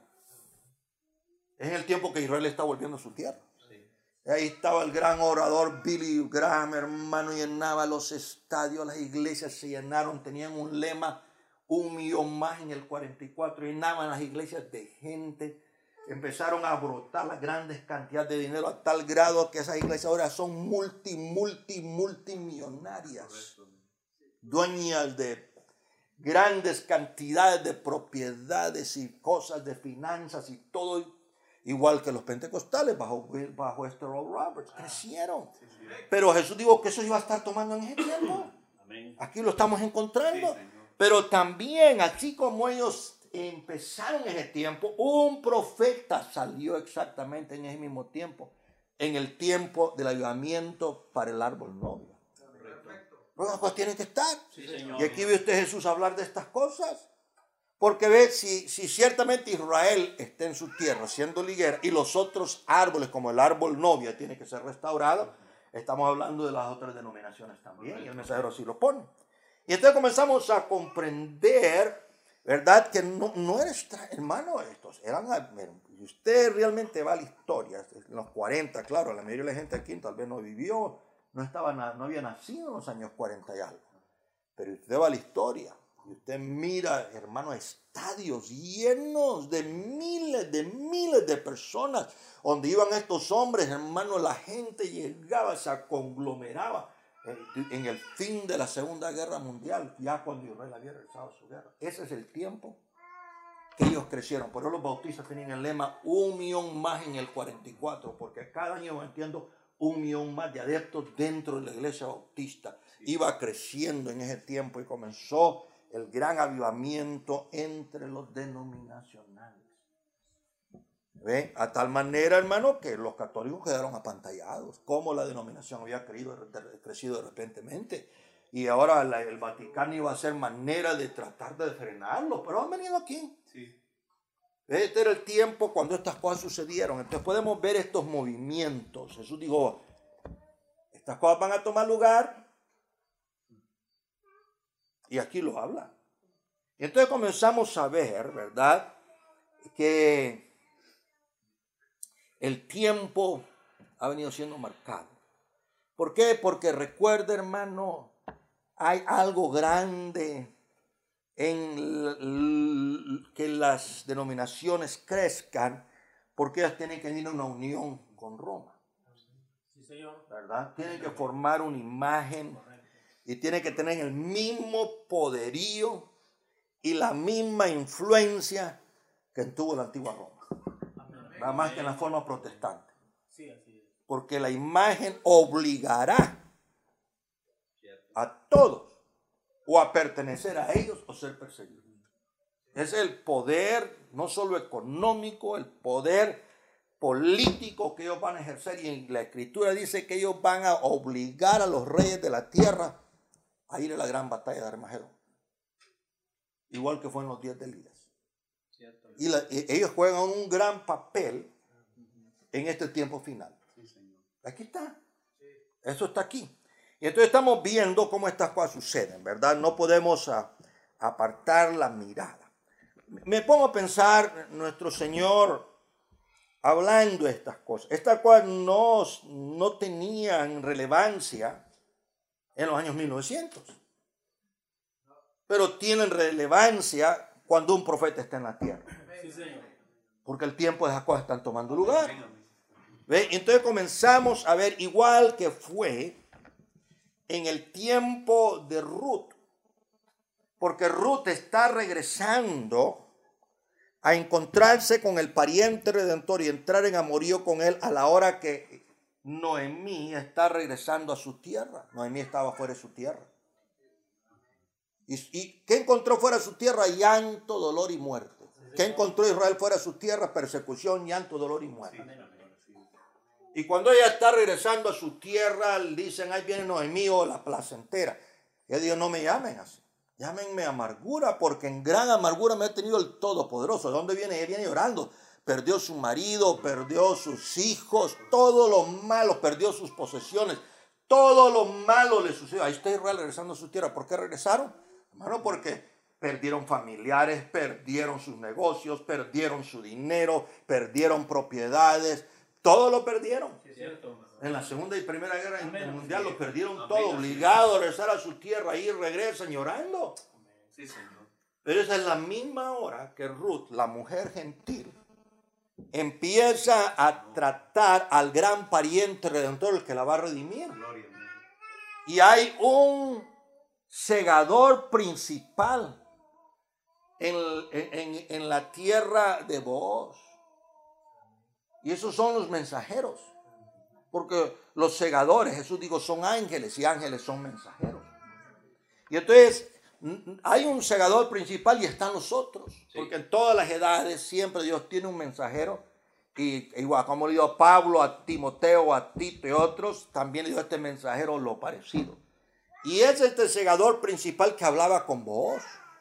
Es en el tiempo que Israel está volviendo a su tierra. Ahí estaba el gran orador Billy Graham, hermano, llenaba los estadios, las iglesias se llenaron, tenían un lema, un millón más en el cuarenta y cuatro, llenaban las iglesias de gente, empezaron a brotar las grandes cantidades de dinero a tal grado que esas iglesias ahora son multi, multi, multimillonarias, dueñas de grandes cantidades de propiedades y cosas de finanzas y todo, igual que los pentecostales bajo, bajo este Oral Roberts, crecieron. Pero Jesús dijo que eso iba a estar tomando en ese tiempo. Aquí lo estamos encontrando. Pero también, así como ellos empezaron en ese tiempo, un profeta salió exactamente en ese mismo tiempo, en el tiempo del avivamiento para el árbol novio. Las cosas tienen que estar. Sí, señor. Y aquí ve usted a Jesús hablar de estas cosas. Porque ve, si, si ciertamente Israel está en su tierra siendo liguera y los otros árboles, como el árbol novia, tiene que ser restaurado, estamos hablando de las otras denominaciones también. Y el mensajero así lo pone. Y entonces comenzamos a comprender, ¿verdad? Que no, no eres, hermano, estos eran, y usted realmente va a la historia, en los cuarenta, claro, la mayoría de la gente aquí tal vez no vivió, no, estaba, no había nacido en los años cuarenta y algo. Pero usted va a la historia y usted mira, hermano, estadios llenos de miles, de miles de personas, donde iban estos hombres, hermano, la gente llegaba, se conglomeraba en el fin de la Segunda Guerra Mundial, ya cuando Israel había regresado a su guerra. Ese es el tiempo que ellos crecieron. Por eso los bautistas tenían el lema un millón más en el cuarenta y cuatro, porque cada año, entiendo, un millón más de adeptos dentro de la iglesia bautista. Iba creciendo en ese tiempo y comenzó el gran avivamiento entre los denominacionales. ¿Ve? A tal manera, hermano, que los católicos quedaron apantallados, como la denominación había crecido, crecido repentemente. Y ahora la, el Vaticano iba a hacer manera de tratar de frenarlo, pero han venido aquí. Sí. Este era el tiempo cuando estas cosas sucedieron. Entonces podemos ver estos movimientos. Jesús dijo, estas cosas van a tomar lugar. Y aquí lo habla. Y entonces comenzamos a ver, ¿verdad?, que el tiempo ha venido siendo marcado. ¿Por qué? Porque recuerda, hermano, hay algo grande en que las denominaciones crezcan, porque ellas tienen que ir a una unión con Roma. Sí, señor. ¿Verdad? Tienen que formar una imagen y tienen que tener el mismo poderío y la misma influencia que tuvo la antigua Roma. Nada más que en la forma protestante. Sí, así es. Porque la imagen obligará a todos o a pertenecer a ellos o ser perseguidos. Es el poder, no solo económico, el poder político que ellos van a ejercer. Y la Escritura dice que ellos van a obligar a los reyes de la tierra a ir a la gran batalla de Armagedón. Igual que fue en los días de Elías. Y, la, y ellos juegan un gran papel en este tiempo final. Aquí está. Eso está aquí. Y entonces estamos viendo cómo estas cosas suceden, ¿verdad? No podemos a, apartar la mirada. Me pongo a pensar, nuestro Señor hablando de estas cosas. Estas cosas no, no tenían relevancia en los años mil novecientos. Pero tienen relevancia cuando un profeta está en la tierra. Sí, señor. Porque el tiempo de esas cosas están tomando lugar. ¿Ve? Entonces comenzamos a ver, igual que fue en el tiempo de Ruth. Porque Ruth está regresando a encontrarse con el pariente redentor y entrar en amorío con él a la hora que Noemí está regresando a su tierra. Noemí estaba fuera de su tierra. ¿Y, y qué encontró fuera de su tierra? Llanto, dolor y muerte. ¿Qué encontró Israel fuera de su tierra? Persecución, llanto, dolor y muerte. Y cuando ella está regresando a su tierra, dicen, ahí viene Noemí o la placentera. Y Dios, no me llamen así. Llámenme amargura, porque en gran amargura me ha tenido el Todopoderoso. ¿De dónde viene? Ella viene llorando. Perdió su marido, perdió sus hijos, todo lo malo, perdió sus posesiones. Todo lo malo le sucedió. Ahí está Israel regresando a su tierra. ¿Por qué regresaron? Hermano, porque perdieron familiares, perdieron sus negocios, perdieron su dinero, perdieron propiedades. Todo lo perdieron. Sí, es cierto. En la Segunda y Primera Guerra Mundial lo perdieron Amén. todo, obligados a regresar a su tierra. Ahí regresan llorando. Sí, señor. Pero esa es la misma hora que Ruth, la mujer gentil, empieza a tratar al gran pariente redentor, el que la va a redimir. Y hay un segador principal en, en, en la tierra de Booz. Y esos son los mensajeros. Porque los segadores, Jesús dijo, son ángeles y ángeles son mensajeros. Y entonces hay un segador principal y están los otros. Sí. Porque en todas las edades siempre Dios tiene un mensajero. Y igual como le dio a Pablo, a Timoteo, a Tito y otros, también le dio a este mensajero lo parecido. Y es este segador principal que hablaba con voz.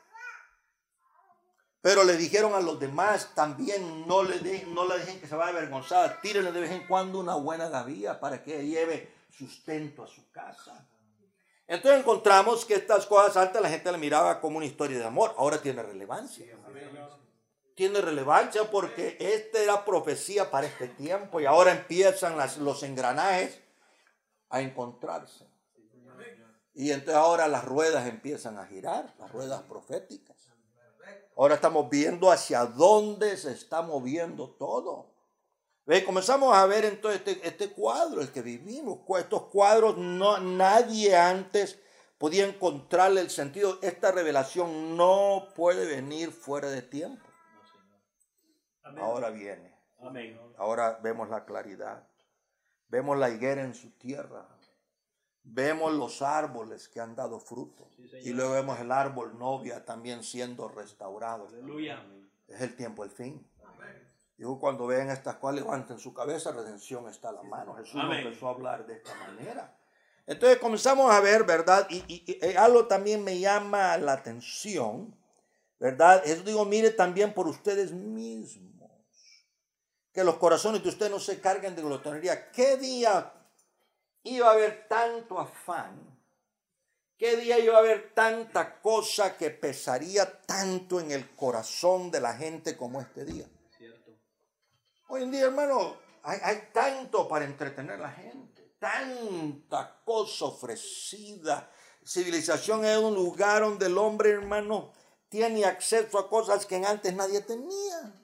Pero le dijeron a los demás también, no le, de, no le dejen que se vaya avergonzada, tírenle de vez en cuando una buena gavilla para que lleve sustento a su casa. Entonces encontramos que estas cosas antes la gente le miraba como una historia de amor, ahora tiene relevancia. Tiene relevancia porque esta era profecía para este tiempo y ahora empiezan las, los engranajes a encontrarse. Y entonces ahora las ruedas empiezan a girar, las ruedas proféticas. Ahora estamos viendo hacia dónde se está moviendo todo. ¿Ve? Comenzamos a ver entonces este, este cuadro, el que vivimos. Estos cuadros, no, nadie antes podía encontrarle el sentido. Esta revelación no puede venir fuera de tiempo. Amén. Ahora viene. Amén. Ahora vemos la claridad. Vemos la higuera en su tierra. Vemos los árboles que han dado fruto. Sí, y luego vemos el árbol novia también siendo restaurado. Aleluya. Es el tiempo, el fin. Amén. Digo, cuando vean estas cosas, levanten su cabeza, redención está a la mano. Jesús Amén. Empezó a hablar de esta manera. Entonces comenzamos a ver, ¿verdad? Y, y, y algo también me llama la atención, ¿verdad? Eso digo, mire también por ustedes mismos. Que los corazones de ustedes no se carguen de glotonería. ¿Qué día iba a haber tanto afán? ¿Qué día iba a haber tanta cosa que pesaría tanto en el corazón de la gente como este día? Cierto. Hoy en día, hermano, hay, hay tanto para entretener a la gente, tanta cosa ofrecida. Civilización es un lugar donde el hombre, hermano, tiene acceso a cosas que antes nadie tenía.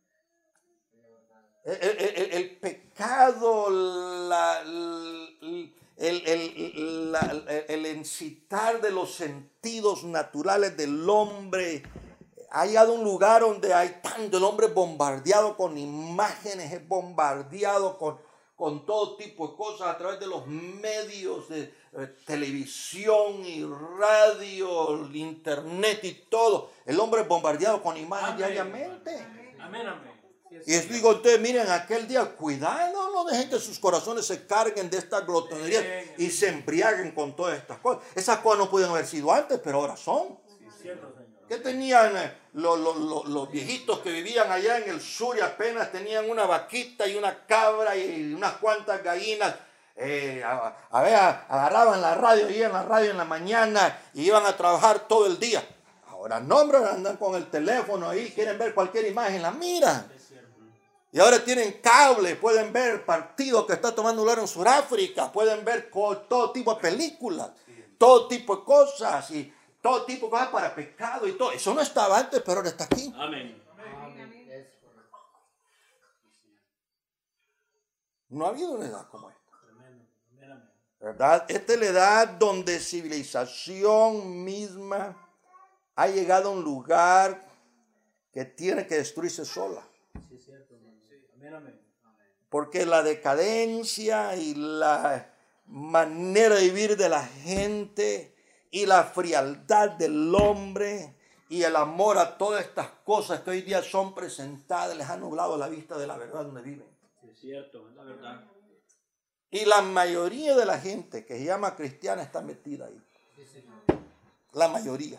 El, el, el pecado, la, el, el, el, la, el incitar de los sentidos naturales del hombre ha llegado a un lugar donde hay tanto, el hombre bombardeado con imágenes, es bombardeado con, con todo tipo de cosas a través de los medios de eh, televisión y radio, el internet y todo. El hombre es bombardeado con imágenes amén. Diariamente. Amén, amén. amén. Y les digo a ustedes, miren, aquel día, cuidado, no dejen que sus corazones se carguen de esta glotonería y se embriaguen con todas estas cosas. Esas cosas no pueden haber sido antes, pero ahora son. ¿Qué tenían eh, los, los, los, los viejitos que vivían allá en el sur y apenas tenían una vaquita y una cabra y unas cuantas gallinas? Eh, a, a ver, agarraban la radio, iban a la radio en la mañana y iban a trabajar todo el día. Ahora no, hombre, andan con el teléfono ahí, quieren ver cualquier imagen, la miran. Y ahora tienen cable, pueden ver partidos que está tomando lugar en Sudáfrica, pueden ver todo tipo de películas, todo tipo de cosas y todo tipo de cosas para pecado y todo. Eso no estaba antes, pero ahora está aquí. Amén. No ha habido una edad como esta. ¿Verdad? Esta es la edad donde civilización misma ha llegado a un lugar que tiene que destruirse sola. Porque la decadencia y la manera de vivir de la gente y la frialdad del hombre y el amor a todas estas cosas que hoy día son presentadas les ha nublado la vista de la verdad donde viven. Es cierto, es la verdad. Y la mayoría de la gente que se llama cristiana está metida ahí. La mayoría.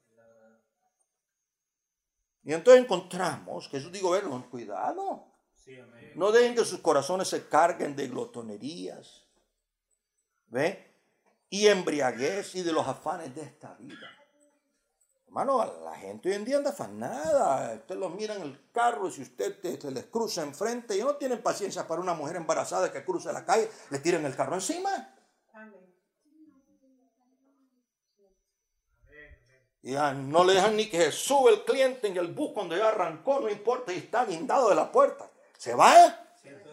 Y entonces encontramos que Jesús dijo, bueno, cuidado. No dejen que sus corazones se carguen de glotonerías, ¿ve? Y embriaguez y de los afanes de esta vida. Hermano, la gente hoy en día anda afanada. Usted los mira en el carro y si usted te, se les cruza enfrente y no tienen paciencia para una mujer embarazada que cruza la calle, le tiran el carro encima. Y ya no le dejan ni que se sube el cliente en el bus cuando ya arrancó, no importa, y está guindado de la puerta. Se va.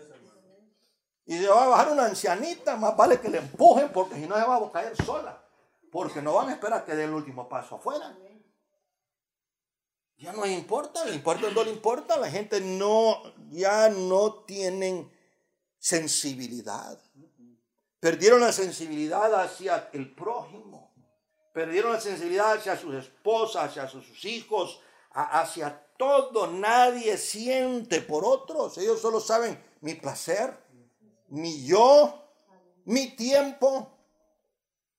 Y se va a bajar una ancianita, más vale que le empujen porque si no se va a caer sola. Porque no van a esperar que dé el último paso afuera. Ya no le importa, le importa o no le importa. La gente no, ya no tienen sensibilidad. Perdieron la sensibilidad hacia el prójimo. Perdieron la sensibilidad hacia sus esposas, hacia sus hijos, hacia todo. Nadie siente por otros. Ellos solo saben mi placer, mi yo, mi tiempo.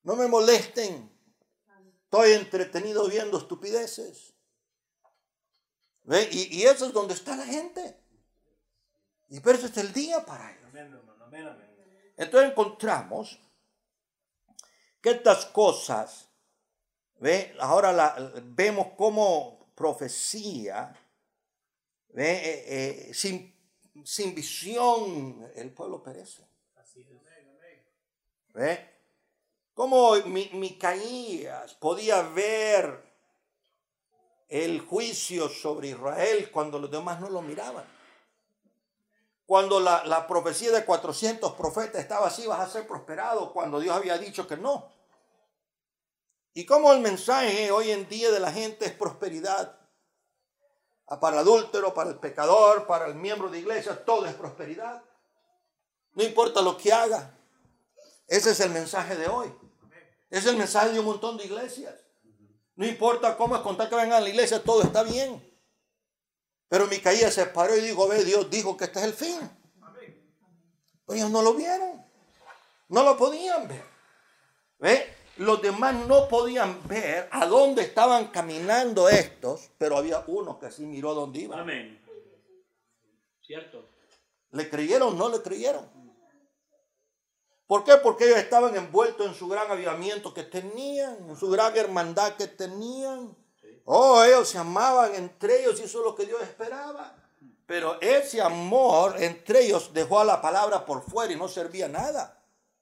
No me molesten. Estoy entretenido viendo estupideces. ¿Ve? Y, y eso es donde está la gente. Y pero ese es el día para ellos. Amén, hermano. Amén, amén. Entonces encontramos que estas cosas, ¿ve? Ahora la, vemos como profecía, ¿ve? Eh, eh, sin, sin visión el pueblo perece. Así es. ¿Ve? Como Mi- Micaías podía ver el juicio sobre Israel cuando los demás no lo miraban. Cuando la, la profecía de cuatrocientos profetas estaba así, vas a ser prosperado, cuando Dios había dicho que no. Y como el mensaje hoy en día de la gente es prosperidad. Para el adúltero, para el pecador, para el miembro de iglesia, todo es prosperidad. No importa lo que haga. Ese es el mensaje de hoy. Ese es el mensaje de un montón de iglesias. No importa cómo es contar que vengan a la iglesia, todo está bien. Pero Micaías se paró y dijo, ve, Dios dijo que este es el fin. Pero ellos no lo vieron. No lo podían ver. ¿Ve? Los demás no podían ver a dónde estaban caminando estos, pero había uno que sí miró a dónde iba. Amén. Cierto. ¿Le creyeron o no le creyeron? ¿Por qué? Porque ellos estaban envueltos en su gran avivamiento que tenían, en su gran hermandad que tenían. Oh, ellos se amaban entre ellos y eso es lo que Dios esperaba. Pero ese amor entre ellos dejó a la palabra por fuera y no servía nada.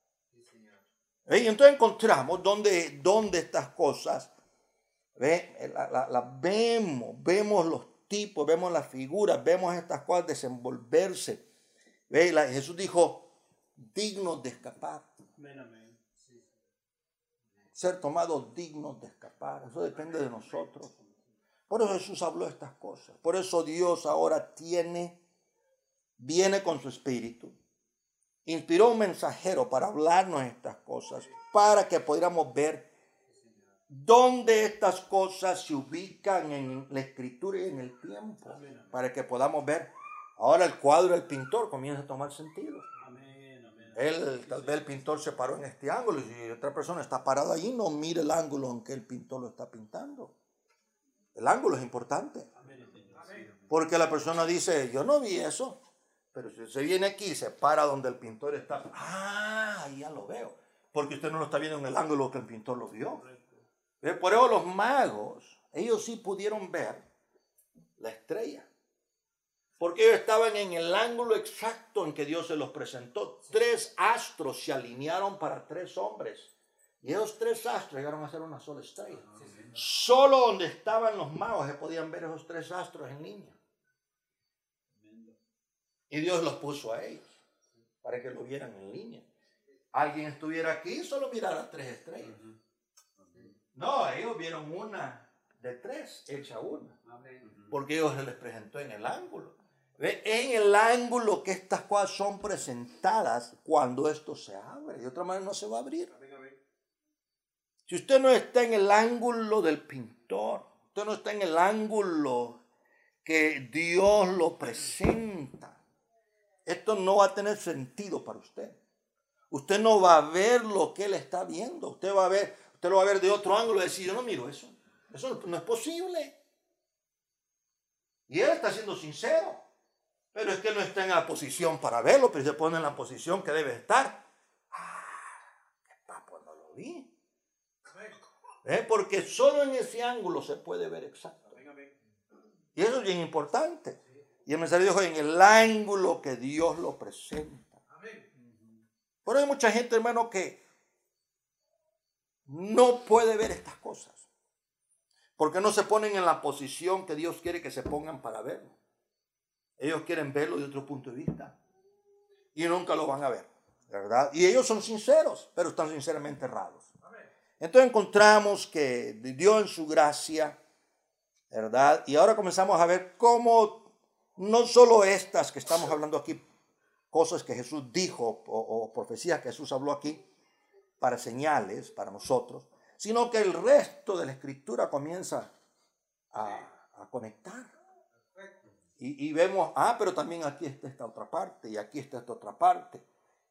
Y entonces encontramos donde, donde estas cosas, ¿ve? La, la, la vemos, vemos los tipos, vemos las figuras, vemos estas cosas desenvolverse. ¿Ve? La, Jesús dijo, dignos de escapar. Amén, amén. Sí. Ser tomados dignos de escapar. Eso depende de nosotros. Por eso Jesús habló estas cosas. Por eso Dios ahora tiene, viene con su espíritu. Inspiró un mensajero para hablarnos estas cosas, para que pudiéramos ver dónde estas cosas se ubican en la escritura y en el tiempo, para que podamos ver. Ahora el cuadro del pintor comienza a tomar sentido. Amén, amén. Él, tal vez el pintor se paró en este ángulo y si otra persona está parada allí, no mire el ángulo en que el pintor lo está pintando. El ángulo es importante. Porque la persona dice, yo no vi eso. Pero si se viene aquí y se para donde el pintor está, ah, ya lo veo. Porque usted no lo está viendo en el ángulo que el pintor lo vio. Por eso los magos, ellos sí pudieron ver la estrella. Porque ellos estaban en el ángulo exacto en que Dios se los presentó. Tres astros se alinearon para tres hombres. Y esos tres astros llegaron a ser una sola estrella. Solo donde estaban los magos se podían ver esos tres astros en línea. Y Dios los puso a ellos para que lo vieran en línea. Alguien estuviera aquí y solo mirara tres estrellas. No, ellos vieron una de tres, hecha una. Porque Dios se les presentó en el ángulo. ¿Ve? En el ángulo que estas cosas son presentadas cuando esto se abre. De otra manera no se va a abrir. Si usted no está en el ángulo del pintor, usted no está en el ángulo que Dios lo presenta, esto no va a tener sentido para usted. Usted no va a ver lo que él está viendo. Usted va a ver, usted lo va a ver de otro ángulo y decir, yo no miro eso. Eso no es posible. Y él está siendo sincero. Pero es que no está en la posición para verlo, pero se pone en la posición que debe estar. Ah, qué papo, no lo vi. ¿Eh? Porque solo en ese ángulo se puede ver exacto. Y eso es bien importante. Y el mensaje dijo en el ángulo que Dios lo presenta. Pero hay mucha gente, hermano, que no puede ver estas cosas. Porque no se ponen en la posición que Dios quiere que se pongan para verlo. Ellos quieren verlo de otro punto de vista. Y nunca lo van a ver, ¿verdad? Y ellos son sinceros, pero están sinceramente errados. Entonces encontramos que Dios en su gracia, ¿verdad? Y ahora comenzamos a ver cómo no solo estas que estamos hablando aquí, cosas que Jesús dijo o, o profecías que Jesús habló aquí para señales para nosotros, sino que el resto de la escritura comienza a, a conectar. Y, y vemos, ah, pero también aquí está esta otra parte y aquí está esta otra parte.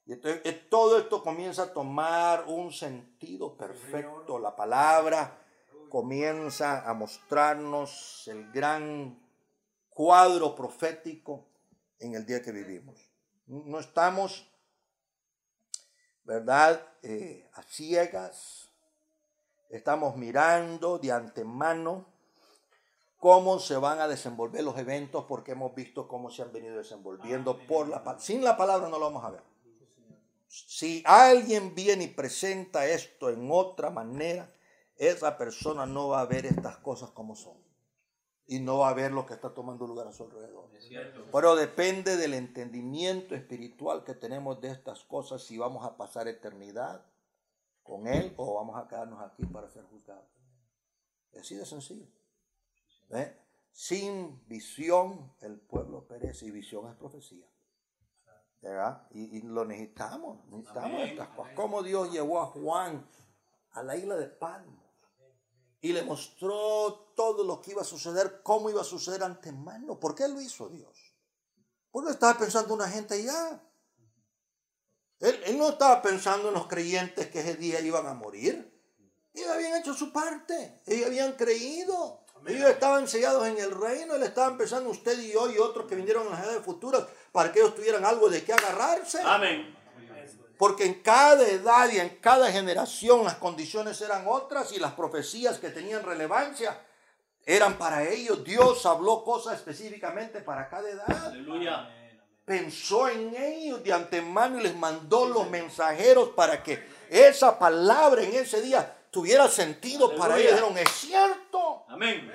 Y entonces eh, todo esto comienza a tomar un sentido perfecto. La palabra comienza a mostrarnos el gran cuadro profético en el día que vivimos. No estamos, ¿verdad?, eh, a ciegas. Estamos mirando de antemano cómo se van a desenvolver los eventos, porque hemos visto cómo se han venido desenvolviendo por la palabra. Sin la palabra no lo vamos a ver. Si alguien viene y presenta esto en otra manera, esa persona no va a ver estas cosas como son. Y no va a ver lo que está tomando lugar a su alrededor. Pero depende del entendimiento espiritual que tenemos de estas cosas, si vamos a pasar eternidad con Él o vamos a quedarnos aquí para ser juzgados. Es así de sencillo. ¿Eh? Sin visión el pueblo perece, y visión es profecía. ¿Verdad? Y, y lo necesitamos, necesitamos Amén. Estas cosas. Como Dios llevó a Juan a la isla de Patmos y le mostró todo lo que iba a suceder, cómo iba a suceder antemano. ¿Por qué lo hizo Dios? Porque estaba pensando en una gente allá. Él, él no estaba pensando en los creyentes que ese día iban a morir. Ellos habían hecho su parte, ellos habían creído. Amén. Ellos estaban sellados en el reino. Él estaba pensando, usted y yo y otros que vinieron en las edades futuras, para que ellos tuvieran algo de qué agarrarse. Amén. Porque en cada edad y en cada generación las condiciones eran otras y las profecías que tenían relevancia eran para ellos. Dios habló cosas específicamente para cada edad. Aleluya. Pensó en ellos de antemano y les mandó los mensajeros para que esa palabra en ese día tuviera sentido. Aleluya. Para ellos. Dijeron, es cierto. Amén.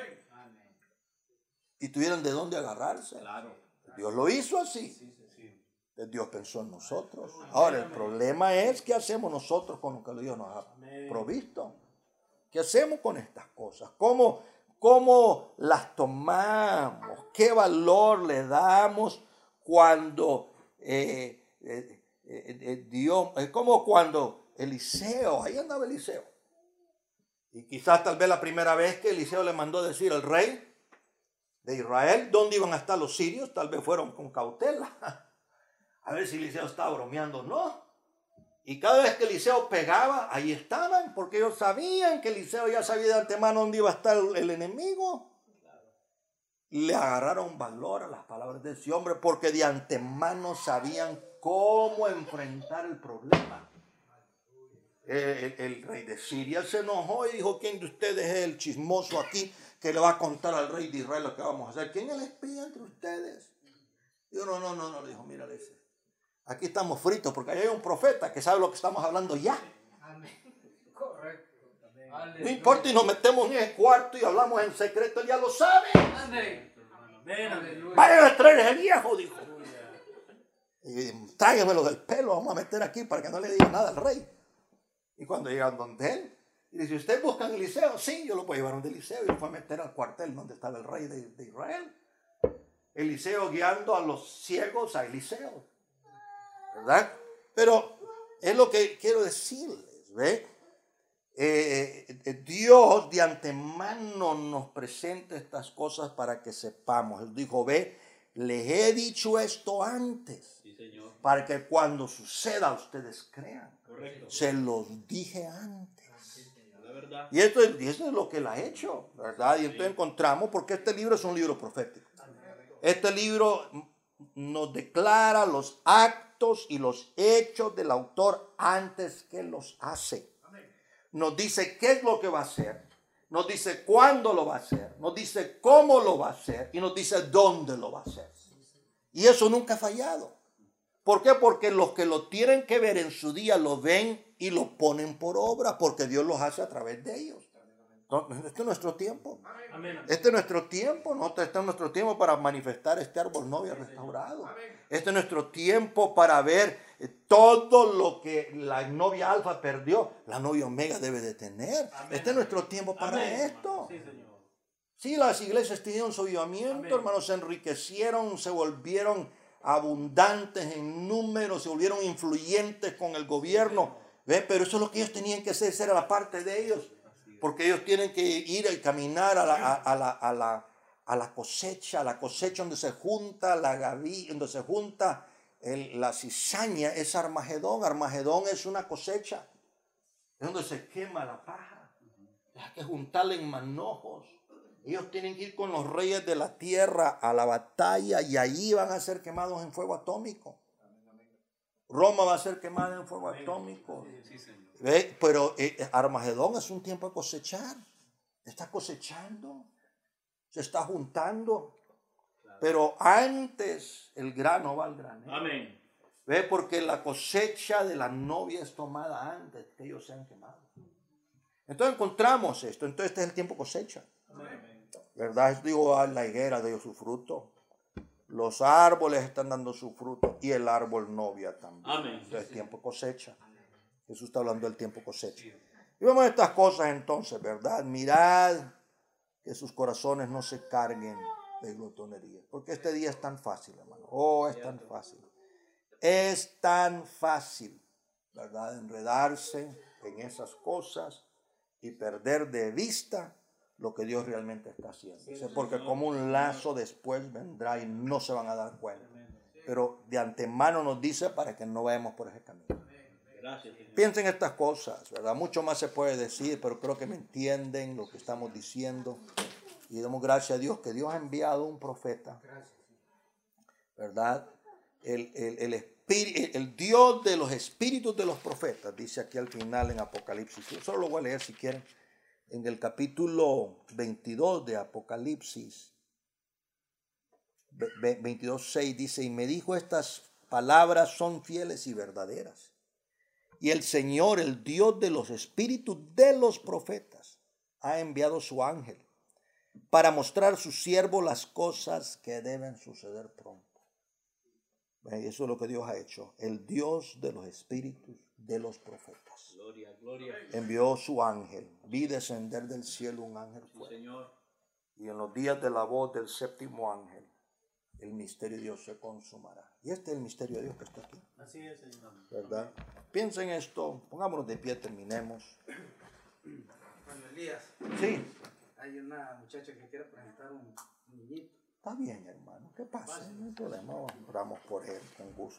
Y tuvieran de dónde agarrarse. Claro. Dios lo hizo así. Dios pensó en nosotros. Ahora el problema es qué hacemos nosotros con lo que Dios nos ha provisto. ¿Qué hacemos con estas cosas? ¿Cómo, cómo las tomamos? ¿Qué valor le damos cuando eh, eh, eh, eh, Dios, es como cuando Eliseo, ahí andaba Eliseo. Y quizás tal vez la primera vez que Eliseo le mandó decir al rey de Israel dónde iban a estar los sirios, tal vez fueron con cautela. A ver si Eliseo estaba bromeando o no. Y cada vez que Eliseo pegaba, ahí estaban, porque ellos sabían que Eliseo ya sabía de antemano dónde iba a estar el, el enemigo. Le agarraron valor a las palabras de ese hombre, porque de antemano sabían cómo enfrentar el problema. El, el, el rey de Siria se enojó y dijo, ¿quién de ustedes es el chismoso aquí que le va a contar al rey de Israel lo que vamos a hacer? ¿Quién es el espía entre ustedes? Dijo, no, no, no, no, le dijo, mira, le dice, aquí estamos fritos porque hay un profeta que sabe lo que estamos hablando ya. Amén. Correcto. Amén. No importa y nos metemos en el cuarto y hablamos en secreto, él ya lo sabe. Amén. Vayan a traer ese viejo, dijo. Y tráigamelo del pelo, vamos a meter aquí para que no le diga nada al rey. Y cuando llegan donde él, y dice, ¿ustedes buscan a Eliseo? Sí, yo lo puedo llevar a Eliseo y lo fue a meter al cuartel donde estaba el rey de, de Israel. Eliseo guiando a los ciegos a Eliseo, ¿verdad? Pero es lo que quiero decirles, ¿ve? Eh, eh, Dios de antemano nos presenta estas cosas para que sepamos. Él dijo, ve, les he dicho esto antes, sí, señor, para que cuando suceda ustedes crean. Correcto. Se los dije antes. La verdad. Y esto, y esto es lo que él ha hecho, ¿verdad? Y entonces encontramos, porque este libro es un libro profético. Este libro nos declara los actos y los hechos del autor antes que los hace. Nos dice qué es lo que va a hacer, nos dice cuándo lo va a hacer, nos dice cómo lo va a hacer y nos dice dónde lo va a hacer. Y eso nunca ha fallado. ¿Por qué? Porque los que lo tienen que ver en su día lo ven y lo ponen por obra, porque Dios los hace a través de ellos. Este es nuestro tiempo. Este es nuestro tiempo. ¿No? Este es nuestro tiempo para manifestar este árbol novio restaurado. Este es nuestro tiempo para ver todo lo que la novia alfa perdió. La novia omega debe de tener. Este es nuestro tiempo para Amén. Esto. Sí, señor. Sí, las iglesias tuvieron su avivamiento, hermanos, se enriquecieron, se volvieron abundantes en número, se volvieron influyentes con el gobierno. ¿Ve? Pero eso es lo que ellos tenían que hacer, esa era la parte de ellos. Porque ellos tienen que ir y caminar a la, a, a la, a la, a la cosecha, a la cosecha donde se junta la gavilla, donde se junta el, la cizaña es Armagedón. Armagedón es una cosecha. Es donde se quema la paja. Hay que juntarla en manojos. Ellos tienen que ir con los reyes de la tierra a la batalla y allí van a ser quemados en fuego atómico. Roma va a ser quemada en fuego atómico. ¿Ve? Pero eh, Armagedón es un tiempo de cosechar. Está cosechando. Se está juntando. Pero antes el grano va al granero. Amén. ¿Ve? Porque la cosecha de la novia es tomada antes que ellos sean quemados. Entonces encontramos esto. Entonces este es el tiempo cosecha. Amén. ¿Verdad? Digo, ah, la higuera dio su fruto. Los árboles están dando su fruto. Y el árbol novia también. Amén. Entonces tiempo cosecha. Jesús está hablando del tiempo cosecha. Y vemos estas cosas entonces, ¿verdad? Mirad que sus corazones no se carguen de glotonería. Porque este día es tan fácil, hermano. Oh, es tan fácil. Es tan fácil, ¿verdad? Enredarse en esas cosas y perder de vista lo que Dios realmente está haciendo. Dice, porque como un lazo después vendrá y no se van a dar cuenta. Pero de antemano nos dice para que no vayamos por ese camino. Gracias, Señor. Piensen estas cosas, ¿verdad? Mucho más se puede decir, pero creo que me entienden lo que estamos diciendo. Y damos gracias a Dios que Dios ha enviado un profeta, ¿verdad? El, el, el, espíritu, el Dios de los espíritus de los profetas, dice aquí al final en Apocalipsis. Yo solo lo voy a leer si quieren. En el capítulo veintidós de Apocalipsis, veintidós seis dice, y me dijo, estas palabras son fieles y verdaderas. Y el Señor, el Dios de los espíritus de los profetas, ha enviado su ángel para mostrar a su siervo las cosas que deben suceder pronto. Eso es lo que Dios ha hecho. El Dios de los espíritus de los profetas. Gloria, gloria. Envió su ángel. Vi descender del cielo un ángel Sí, fuerte. Señor. Y en los días de la voz del séptimo ángel, el misterio de Dios se consumará. Y este es el misterio de Dios que está aquí. Así es, Señor. ¿Verdad? Piensen esto. Pongámonos de pie, terminemos. Bueno, Elías, Sí. hay una muchacha que quiere presentar un niñito. Está bien, hermano. ¿Qué pasa? No hay problema. Oramos por él con gusto.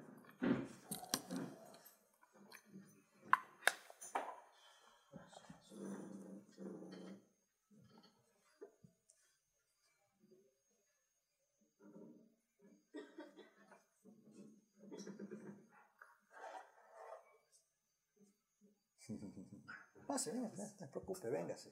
Pase, venga, no se preocupe, véngase.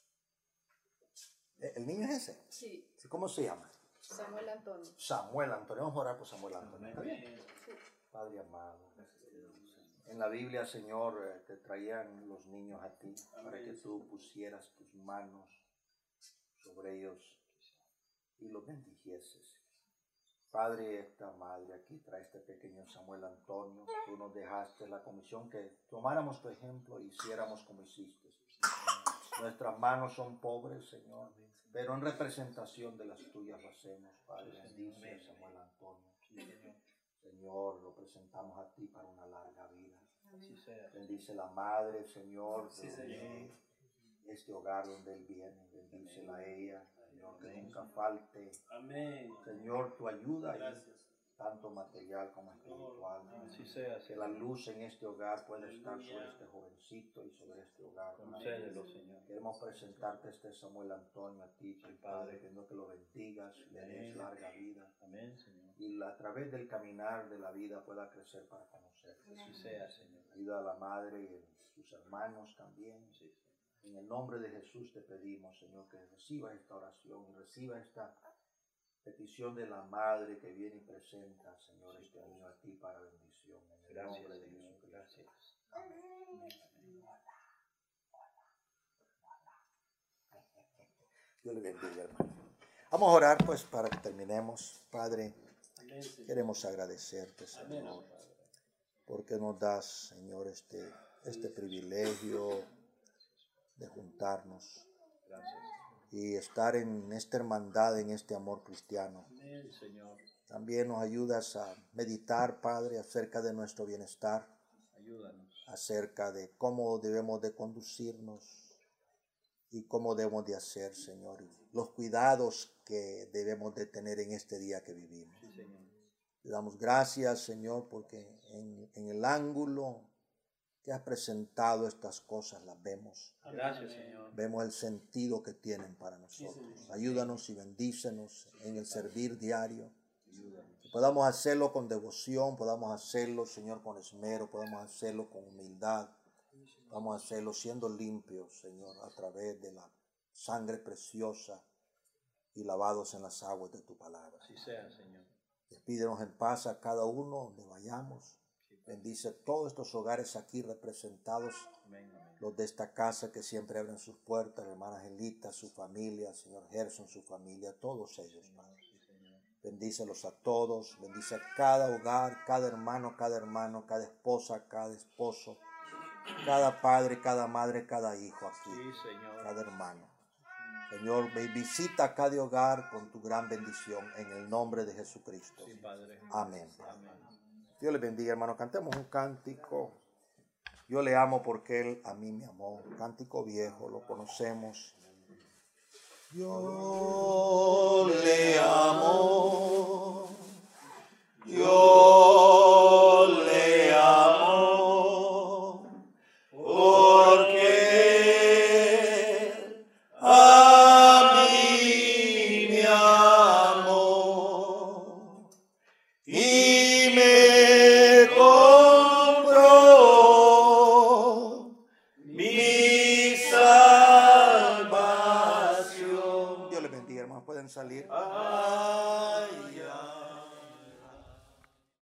¿El niño es ese? Sí, ¿Cómo se llama? Samuel Antonio. Samuel Antonio. Vamos a orar por Samuel Antonio. ¿Está bien? Amén. Padre amado, en la Biblia, Señor, eh, te traían los niños a ti para que tú pusieras tus manos sobre ellos y los bendijieses. Padre, esta madre aquí trae este pequeño Samuel Antonio. Tú nos dejaste la comisión que tomáramos tu ejemplo e hiciéramos como hiciste. Nuestras manos son pobres, Señor, pero en representación de las tuyas lo hacemos, Padre. Bendice a Samuel Antonio. Señor, lo presentamos a ti para una larga vida. Así sea. Bendice la madre, Señor, Sí, de Señor. este hogar donde él viene. Bendícela a ella, Señor, que nunca falte. Amén. Señor, tu ayuda, y Gracias. tanto material como espiritual. Así sea, Que la Señor. luz en este hogar pueda estar sobre este jovencito y sobre este hogar. Concédelo, Señor. Queremos presentarte este Samuel Antonio a ti, Padre, Padre, pidiendo que lo bendigas, le des larga vida. Amén, Señor. Y a través del caminar de la vida pueda crecer para conocerte. Así sea, Señor. Ayuda a la madre y a sus hermanos también. Sí, Señor. En el nombre de Jesús te pedimos, Señor, que reciba esta oración y reciba esta petición de la madre que viene y presenta, Señor, este niño a ti para bendición. En el Gracias, nombre de Señor. Jesucristo. Gracias. Dios le bendiga, hermano. Vamos a orar, pues, para que terminemos. Padre, Amén, Señor. queremos agradecerte, Amén, Señor, Padre. porque nos das, Señor, este, este privilegio de juntarnos Gracias. y estar en esta hermandad, en este amor cristiano. Amén, Señor. También nos ayudas a meditar, Padre, acerca de nuestro bienestar, Ayúdanos. acerca de cómo debemos de conducirnos y cómo debemos de hacer, Señor, y los cuidados que debemos de tener en este día que vivimos. Sí, Señor. Te damos gracias, Señor, porque en, en el ángulo que has presentado estas cosas las vemos. Gracias, Señor. Vemos el sentido que tienen para nosotros. Ayúdanos y bendícenos en el servir diario. Que podamos hacerlo con devoción, podamos hacerlo, Señor, con esmero, podamos hacerlo con humildad. Podamos hacerlo siendo limpios, Señor, a través de la sangre preciosa y lavados en las aguas de tu palabra. Así sea, Señor. Despídenos en paz a cada uno donde vayamos. Bendice todos estos hogares aquí representados, Amén, amén. los de esta casa que siempre abren sus puertas, la hermana Angelita, su familia, señor Gerson, su familia, todos ellos, Padre. Sí, Señor. Bendícelos a todos, bendice a cada hogar, cada hermano, cada hermano, cada esposa, cada esposo, cada padre, cada madre, cada hijo aquí, Sí, Señor. cada hermano. Señor, ve y visita cada hogar con tu gran bendición en el nombre de Jesucristo. Sí, Padre. Amén. Amén. Dios les bendiga, hermano. Cantemos un cántico. Yo le amo porque Él a mí me amó. Un cántico viejo, lo conocemos. Yo